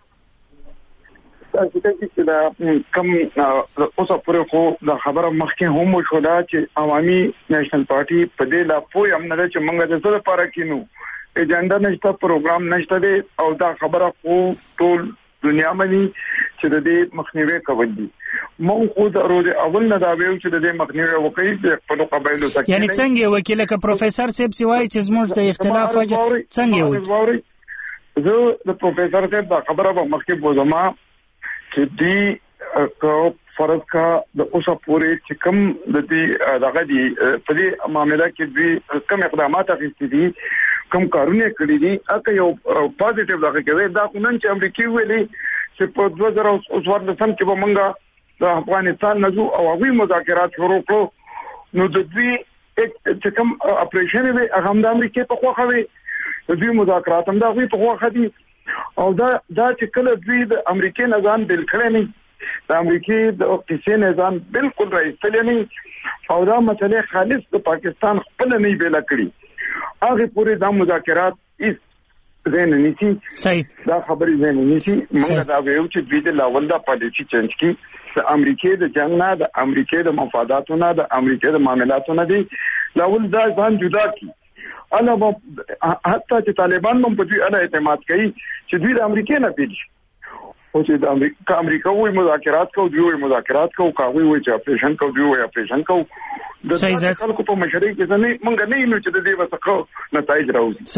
چې دا کم اوسه پورې خو د خبره مخکې هم شو دا چې عوامي نېشنل پارټي په دې لا پوي هم نه چې موږ د څه لپاره کینو ایجنډا نشته پروګرام نشته دی او دا خبره خو ټول دنیا باندې چې د دې مخنیوي کوي مونږ خو د روز اول نه دا ویل چې د دې مخنیوي وکړي د خپل قبایلو سره یعنی څنګه وکیل ک پروفیسور صاحب چې وایي چې زموږ د اختلاف څنګه وایي زه د پروفیسور صاحب دا خبره به مخکې بوزما چې دی کو فرض کا د اوسه پورې چې کم د دې دغه دی په دې معاملې کې دوی کم اقدامات اخیستي دي کم کارونه کړی دي اته یو پوزټیو دغه کوي دا خونن چې امریکای ویلي چې په 2014 کې به مونږه د افغانستان نزو او هغوی مذاکرات شروع کړو نو د دوی چې کم اپریشن دی هغه هم د امریکای په خوخه وي د دوی مذاکرات هم د هغوی په خوخه دي او دا چې کله دوی د امریکای نظام بل کړی نه د امریکای د اقتصادي نظام بالکل راځي نه او دا مسله خالص د پاکستان خپل نه بیل کړی هغه پوری د مذاکرات هیڅ زین نشي صحیح دا خبرې زین نشي موږ دا ویو چې دوی د لاول د پالیسي چینج کی د امریکای د جنگ نه د امریکای د مفاداتو نه د امریکای د معاملاتو نه دي لاول دا ځان جدا کی علاوه حتی چې طالبان هم په دوی اعتماد کوي چې دوی د امریکای نه پیږي او چې د امریکا وایي مذاکرات کوو دوی وایي مذاکرات کوو کاوی وایي چې اپریشن کوو دوی وایي اپریشن کوو د خلکو په مشرۍ کې ځنې مونږ نه یو چې د دې وسخه نتایج راوځي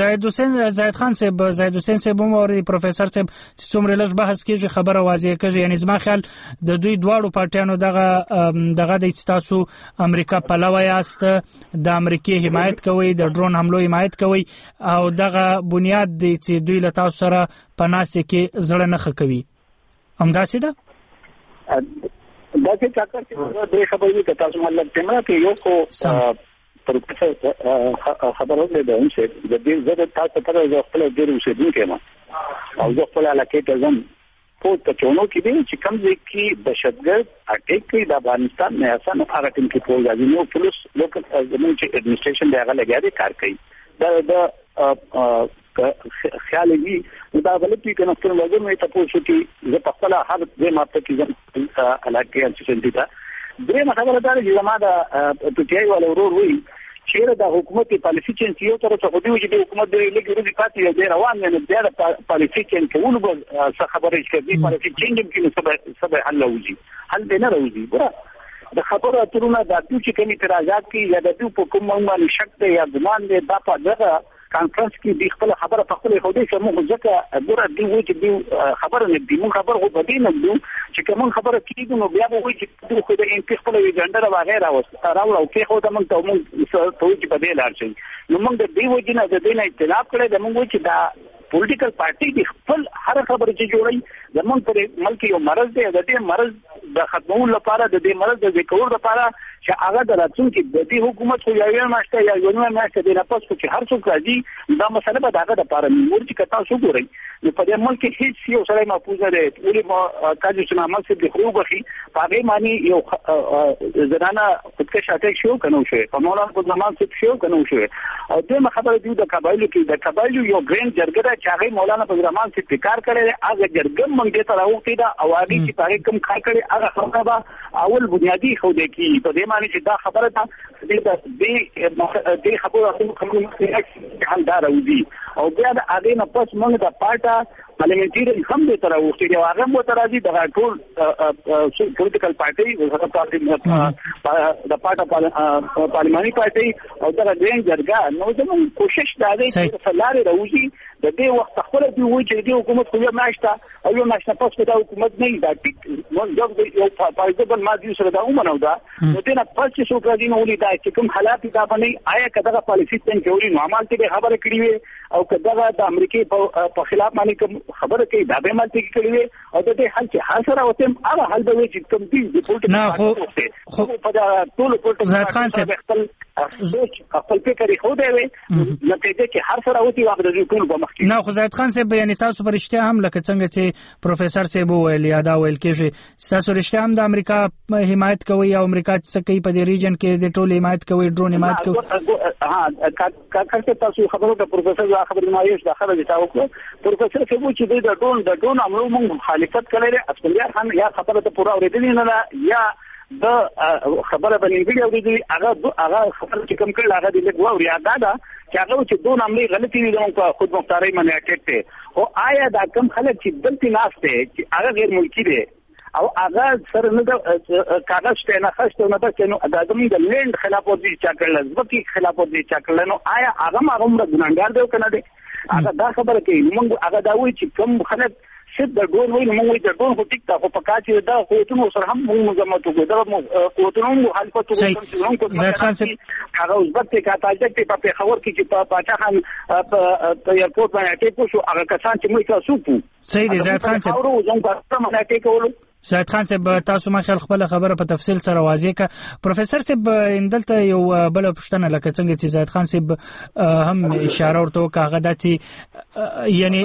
سید زاهد خان صاحب زاهد حسین صاحب او پروفیسور صاحب چې څومره لږ بحث کیږي خبره واضح کیږي یعنی زما خیال د دوی دواړو پارټیانو دغه د تاسو امریکا پلوه یاست د امریکای حمایت کوي د ډرون حملو حمایت کوي او دغه بنیاد دی چې دوی له تاسو سره پناسته کې زړه نه خکوي همداسې ده دا چې چاکر چې د خبرې ته تاسو مطلب تمه کې یو کو پروفیسور خبرو ده چې د دې زړه تاسو ته د خپل ډیر اوسېدونکو ما او د خپل علاقې ته ځم په تچونو کې دي چې کوم ځای کې دهشتګرد اټیک کوي د افغانستان نه اسانه هغه ټیم کې پوه راځي نو پولیس لوکل زموږ چې اډمنسټریشن دی هغه لګیا دي کار کوي د خیال دی دا غلطي کنه څنګه وګورم ته پوښتنه کې زه په خپل هر ځای ماته کې زم علاقې چې څنګه درې خبره ده چې زما د پټیای ولا ورور وي چې د حکومتي پالیسي چې یو تر څو خو دی چې حکومت د لګوري پاتې دی روان نه دی د پالیسي چې کومه څه خبره چې دی پالیسي چې کې سبب حل وږي حل نه راوځي ګره د خبره اترونه د چې کومي اعتراضات کې یا د په کوم باندې شک دی یا ګمان دی دا په دغه کانفرنس کې د خپل خبره په خپل خو دې چې موږ ځکه ګوره دی وایي چې دی خبره نه دی موږ خبره خو بدی نه دی چې کوم خبره کیږي نو بیا وایي چې خو د ان خپل ایجنډا وغیرہ راوړو کې خو د موږ ته موږ ته چې بدی لار شي نو موږ د دی وایي نه د دې نه اختلاف کړی د موږ چې دا پولیټیکل پارټي د خپل هر خبره چې جوړي زمونږ پر ملک یو مرض دی د دې مرض د ختمولو لپاره د دې مرض د ذکر لپاره چې هغه د راتلونکي د دې حکومت خو یو ماشته یا یو نه ماشته د نفس چې هر څوک راځي دا مسله به داغه د لپاره مور چې کتا شو ګوري نو په دې ملک هیڅ یو سره محفوظ دی ولې ما کاجو چې ما مسجد خو بخي هغه معنی یو زنانه خودکش اټیک شو کنه شو په مولانا په زمان څه شو کنه شو او دغه خبره دی د قبایلو کې د قبایلو یو ګرین جرګه چې هغه مولانا په زمان څه فکر کړي هغه جرګه مونږ ته راوځي دا او هغه چې هغه کم کار کړي هغه خبره اول بنیادی خو دی کې په دې معنی چې دا خبره ده د خبرو کوم حل دار وځي او بیا د اړین نه پس موږ د پارټا پارلیمنټری هم د تر اوسه دی هغه مو تر راځي د ټول پولیټیکل پارټي د پارټا پارلیماني پارټي او د ګرین جرګه نو زموږ کوشش دا دی چې سلاره راوځي د دې وخت خپل دی وایي چې د حکومت خو یو ناشته او یو ناشته پس د حکومت نه دا ټیک نو یو پایدبل ماده سره دا ومنو دا نو دې نه پس چې څوک راځي نو ولې دا چې کوم حالات دا باندې آیا کداغه پالیسی څنګه جوړي نو عمل ته خبره کړی وي او کداغه د امریکای په خلاف باندې کوم خبره کوي دا به مالته کړی وي او د دې حل چې حاصله وته هغه حل به وي چې کوم دي د پولیټیکل خو په دا ټول پولیټیکل زاد خان صاحب خپل فکر خو دی وي نتیجه کې هر سره وتی واخد د ټول په مخ کې نه خو زاد خان صاحب یعنی تاسو پرشته هم لکه څنګه چې پروفیسور صاحب ویل یادا ویل کې تاسو رښتیا هم د امریکا حمایت کوي او امریکا څخه کوي په دې ریجن کې د ټول حمایت کوي ډرون حمایت کوي ها کارکړه تاسو خبرو د پروفیسور دا خبر نمایش دا خبره تا وکړه پروفیسور څه وایي چې د ډرون عملو موږ مخالفت کړي اصليات هم یا خبره ته پورا اوریدلې نه یا د خبره باندې ویډیو دی هغه خبره چې کوم کړل هغه د لګ ووري دا چې هغه چې دوه عملي غلطي دي نو خود مختاري باندې اټیک او آیا دا کوم خلک چې دلته ناشته چې هغه غیر ملکی دي او هغه سره نه کاغذ ته نه خشته نه چې نو د زموږ د لند خلاف ورزي چا کړل ځکه خلاف ورزي چا کړل نو آیا هغه هغه ګناګار دی کنه دی هغه دا خبره کوي موږ هغه دا وایي چې کوم خلک شد د ډون وایي موږ د ډون خو ټیک تا خو پکا چې دا قوتونو سره هم موږ مزمت وګړو دا قوتونو مخالفت وکړو زاد خان صاحب هغه اوسبت کې کاتاجک په خبر کې چې په پاچا خان په ایرپورټ باندې اټیک وشو هغه کسان چې موږ تاسو په صحیح دي زاد خان صاحب او زموږ په باندې اټیک ولو زاد خان صاحب تاسو ما خپل خبره په تفصیل سره واضح ک پروفیسور صاحب اندلته یو بل پښتنه لکه څنګه چې زاد خان صاحب هم اشاره ورته کاغه داتي یعنی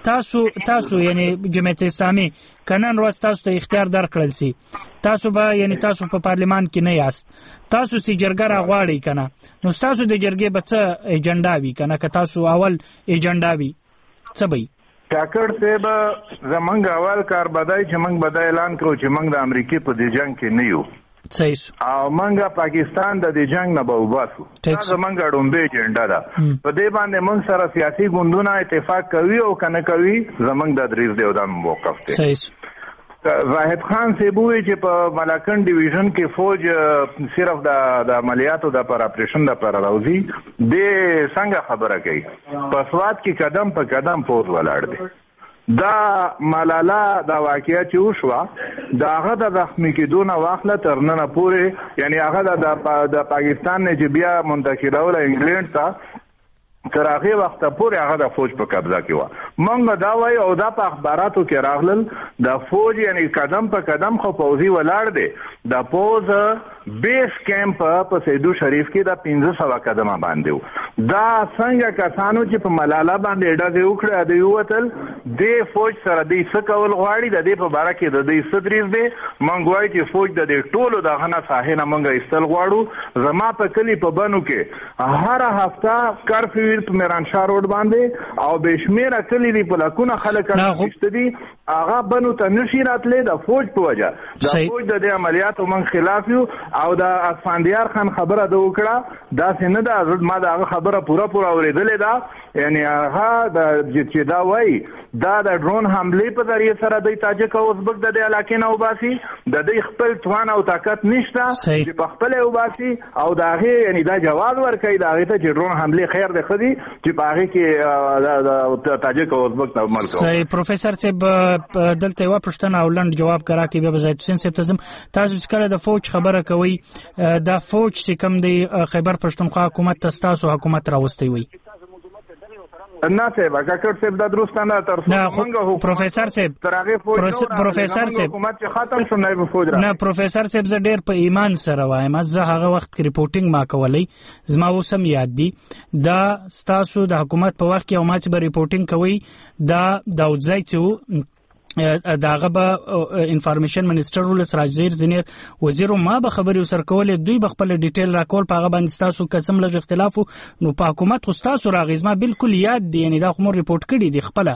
تاسو یعنی جمعیت اسلامي کنن ورځ تاسو ته اختیار درکړل سي تاسو به یعنی تاسو په پارلیمان کې نه یاست تاسو سي جرګه راغواړي کنه نو تاسو د جرګې به څه ایجنډا وي کنه که تاسو اول ایجنډا وي څه به ټاکر صاحب زمونږ اول کار بدای چې موږ بدای اعلان کړو چې موږ د امریکای په دې جنگ کې نه یو صحیح او موږ پاکستان د دې جنگ نه به وباسو دا زمونږ ډومبه ایجنډا ده په دې باندې موږ سره سیاسي ګوندونه اتفاق کوي او کنه کوي زمونږ د دریز دی او د موقف دی صحیح واحد خان سیبوی چې په ملاکن ډیویژن کې فوج صرف د عملیاتو د پر اپریشن د پر راوځي د څنګه خبره کوي په سواد کې قدم په قدم فوج ولاړ دی دا ملالا دا واقعیا چې وشوه دا هغه د زخمی کېدو واخله تر نن پورې یعنی هغه د پاکستان نه چې بیا منتقلول انګلند ته تر هغه وخت پورې هغه د فوج په قبضه کې و مونږ دا وایو او دا په اخباراتو کې راغلل د فوج یعنی قدم په قدم خو پوځي ولاړ دی د پوز بیس کیمپ په سیدو شریف کې د 1500 قدمه باندې دا څنګه کسانو چې په ملاله باندې ډزې وکړه د یوتل د فوج سره د څه کول غواړي د دې په باره کې د دې صدریز دی مونږ وایو چې فوج د دې ټولو د غنا ساحه نه مونږ استل غواړو زما په کلی په بنو کې هر هفته کرفیو په میرانشاه روډ باندې او بشمیره کلی دی په لکونه خلک راځي دي هغه بنو ته نشي راتلې د فوج په وجه د فوج د عملیاتو من خلاف یو او د اسفندیار خان خبره د وکړه دا څنګه دا ما دا خبره پورا اوریدلې ده یعنی هغه د چې دا وای دا د ډرون حمله په ذریعہ سره د تاجک او ازبک د علاقې نه وباسي د دې خپل توان او طاقت نشته چې په خپل وباسي او دا هغه یعنی دا جواز ورکړي دا هغه ته چې ډرون حمله خیر ده خدي چې په هغه کې د تاجک او ازبک نه عمل کوي صحیح پروفیسور صاحب دلته یو پښتنه او لند جواب کرا کې به زید حسین صاحب تزم تاسو څنګه د فوج خبره کوي د فوج چې کوم دی خیبر پښتونخوا حکومت تاسو حکومت راوستي وي نه صاحب کاکړ صاحب دا درست نه تر څنګه پروفیسور صاحب پروفیسور صاحب حکومت ختم شو نه فوج را نه پروفیسور صاحب زه ډیر په ایمان سره وایم زه هغه وخت کې ریپورتینګ ما کولای زما وسم یاد دي دا تاسو د حکومت په وخت کې او ما چې به ریپورتینګ کوي دا داودزای چې داغه به انفارمیشن منسٹر ولس راجزیر زنیر وزیر ما به خبري سر کولې دوی به خپل ډیټیل راکول په هغه باندې تاسو قسم لږ اختلاف نو په حکومت خو تاسو راغیزما بالکل یاد دی یعنی دا خو مور ریپورت کړی دی خپل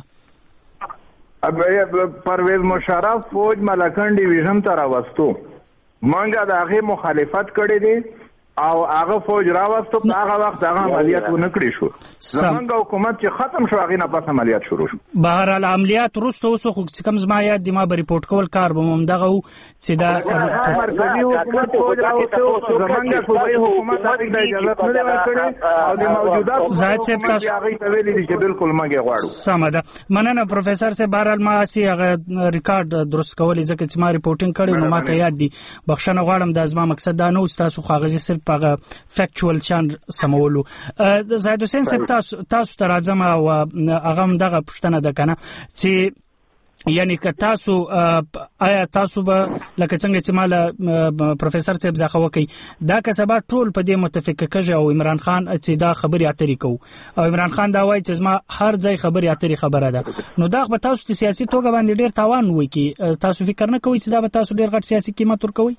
پرویز مشرف فوج ملکن ډیویژن ته راوستو مونږه د هغه مخالفت کړی دی او هغه فوج راوستو په هغه وخت هغه عملیات ونکړي شو زمونږ حکومت چې ختم شو هغه نه پس عملیات شروع شو بهر حال عملیات وروسته اوس خو کم زما یاد دی ما به ریپورت کول کار به هم دغه چې دا مرکزی حکومت فوج راوستو زمونږ صوبایي حکومت هغه د اجازه نه ورکړي او د موجوده زاید صاحب تاسو هغه ته ویلي دي چې بالکل مګي غواړو سم ده مننه پروفیسور صاحب بهر حال ما سي هغه ریکارډ درست کولې ځکه چې ما ریپورتینګ کړی نو ما ته یاد دی بخښنه غواړم د ازما مقصد دا نه و تاسو کاغذي صرف هغه فیکچوال شان سمولو زاید حسین صاحب تاسو ته راځم او هغه هم دغه پوښتنه ده کنه چې یعنی که تاسو آیا تاسو به لکه څنګه چې مال پروفیسور صاحب ځخه وکي دا کسبه ټول په دې متفق کېږي او عمران خان چې دا خبري اترې کو او عمران خان دا وایي چې ما هر ځای خبري اترې خبره ده نو دا به تاسو د سیاسي توګه باندې ډیر تاوان وي کی تاسو فکر نه کوئ چې دا به تاسو ډیر غټ سیاسي قیمت ورکوي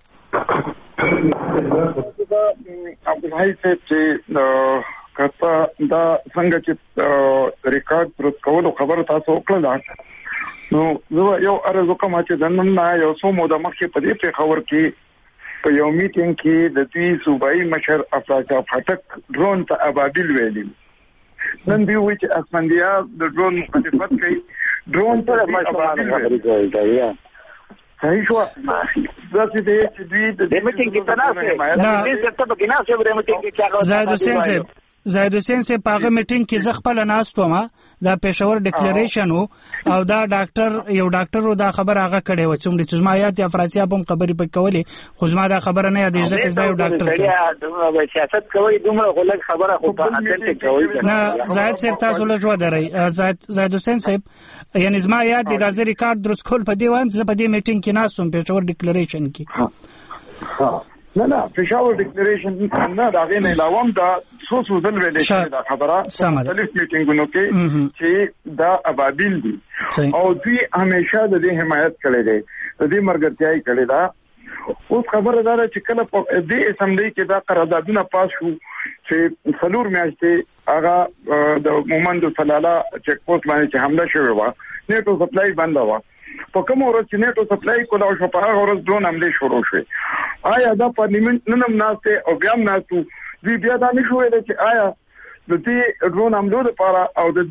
عبدالحی صاحب چې کته دا څنګه چې ریکارډ پر کولو خبره تاسو وکړه نو زه یو ارزو کوم چې د نن یو څو موده مخکې په دې خبر کې په یو میټینګ کې د دوی صوبایي مشر افراجا فاټک ډرون ته ابابیل ویلي نن دی وی چې اسمندیار د ډرون مخالفت کوي ډرون ته ابابیل ویلي صحیح شو زه چې دوی د میټینګ کې تناسب نه څه په کې نه څه ورته میټینګ کې زاید حسین سے پاغه میټینګ کې زغ خپل ناستو ما دا پېښور ډیکلیریشن او دا ډاکټر دا خبر هغه کړي و چې زما یاد افراطي هم خبرې پکې کولې خو زما دا خبره نه یاد ځکه دا یو ډاکټر سیاست کوي دومره غلط خبره خو په اتنټیک کوي نه زاید صاحب تاسو له جوړ درې زاید حسین صاحب یعنی زما یاد د ازر ریکارډ درس کول په دی وایم چې په دې میټینګ کې ناسوم پېښور ډیکلیریشن کې نه پېښور ډیکلیریشن نه دا غي نه علاوه دا څو ځل ویل شي دا خبره مختلف میټینګونو کې چې دا ابابیل دي او دوی همیشه د دې حمایت کړي دي د دې مرګتیاي کړي دا اوس خبره ده چې کله په دې اسمبلی کې دا قراردادونه پاس شو چې څلور میاشتې هغه د مومند سلاله چیک پوسټ باندې چې حمله شوې و نیټو سپلای بند و په کوم ورځ چې نیټو سپلای کوله شو په هغه ورځ ډرون حمله شروع شوه آیا دا پارلیمنت نن هم ناشته او بیا هم ناشته دوی بیا دا نشو ویل چې آیا د دې ډرون حملو لپاره او د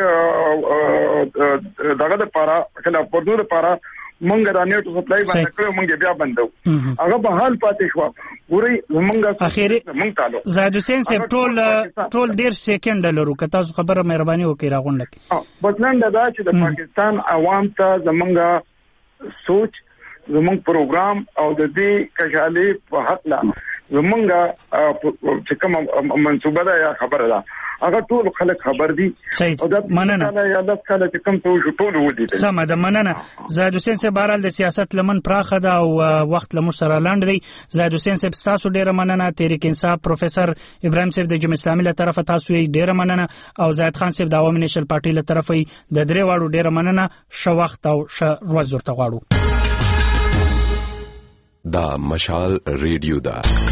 دې دغه لپاره خلاف ورزو لپاره مونږ د نیټو سپلای باندې کړو مونږ بیا بندو هغه به حال پاتې شو ګوري مونږه اخیری مونږ تعلق زاید حسین صاحب ټول ډیر سیکنډ لرو که تاسو خبره مهرباني وکړئ راغونډه بسنن دا چې د پاکستان عوام ته زمونږه سوچ زمونږ پروګرام او د دې کشالي په حق لا زمونږه چې کوم منصوبه ده یا خبره ده هغه ټول خلک خبر دي او دا مننه یا د کله چې کوم ته ټول ودی سم ده مننه زاهد حسین صاحب بهرحال د سیاست لمن پراخه ده او وخت لمر سره لاند دی زاهد حسین صاحب تاسو ډیره مننه تحریک انصاف پروفیسور ابراهیم صاحب د جمهوریت اسلامي له طرفه تاسو یې ډیره مننه او زاهد خان صاحب د عوامي نېشنل پارټي له طرفه د درې واړو ډیره مننه شو وخت او ورځ ورته غواړو دا مشال ریډیو دا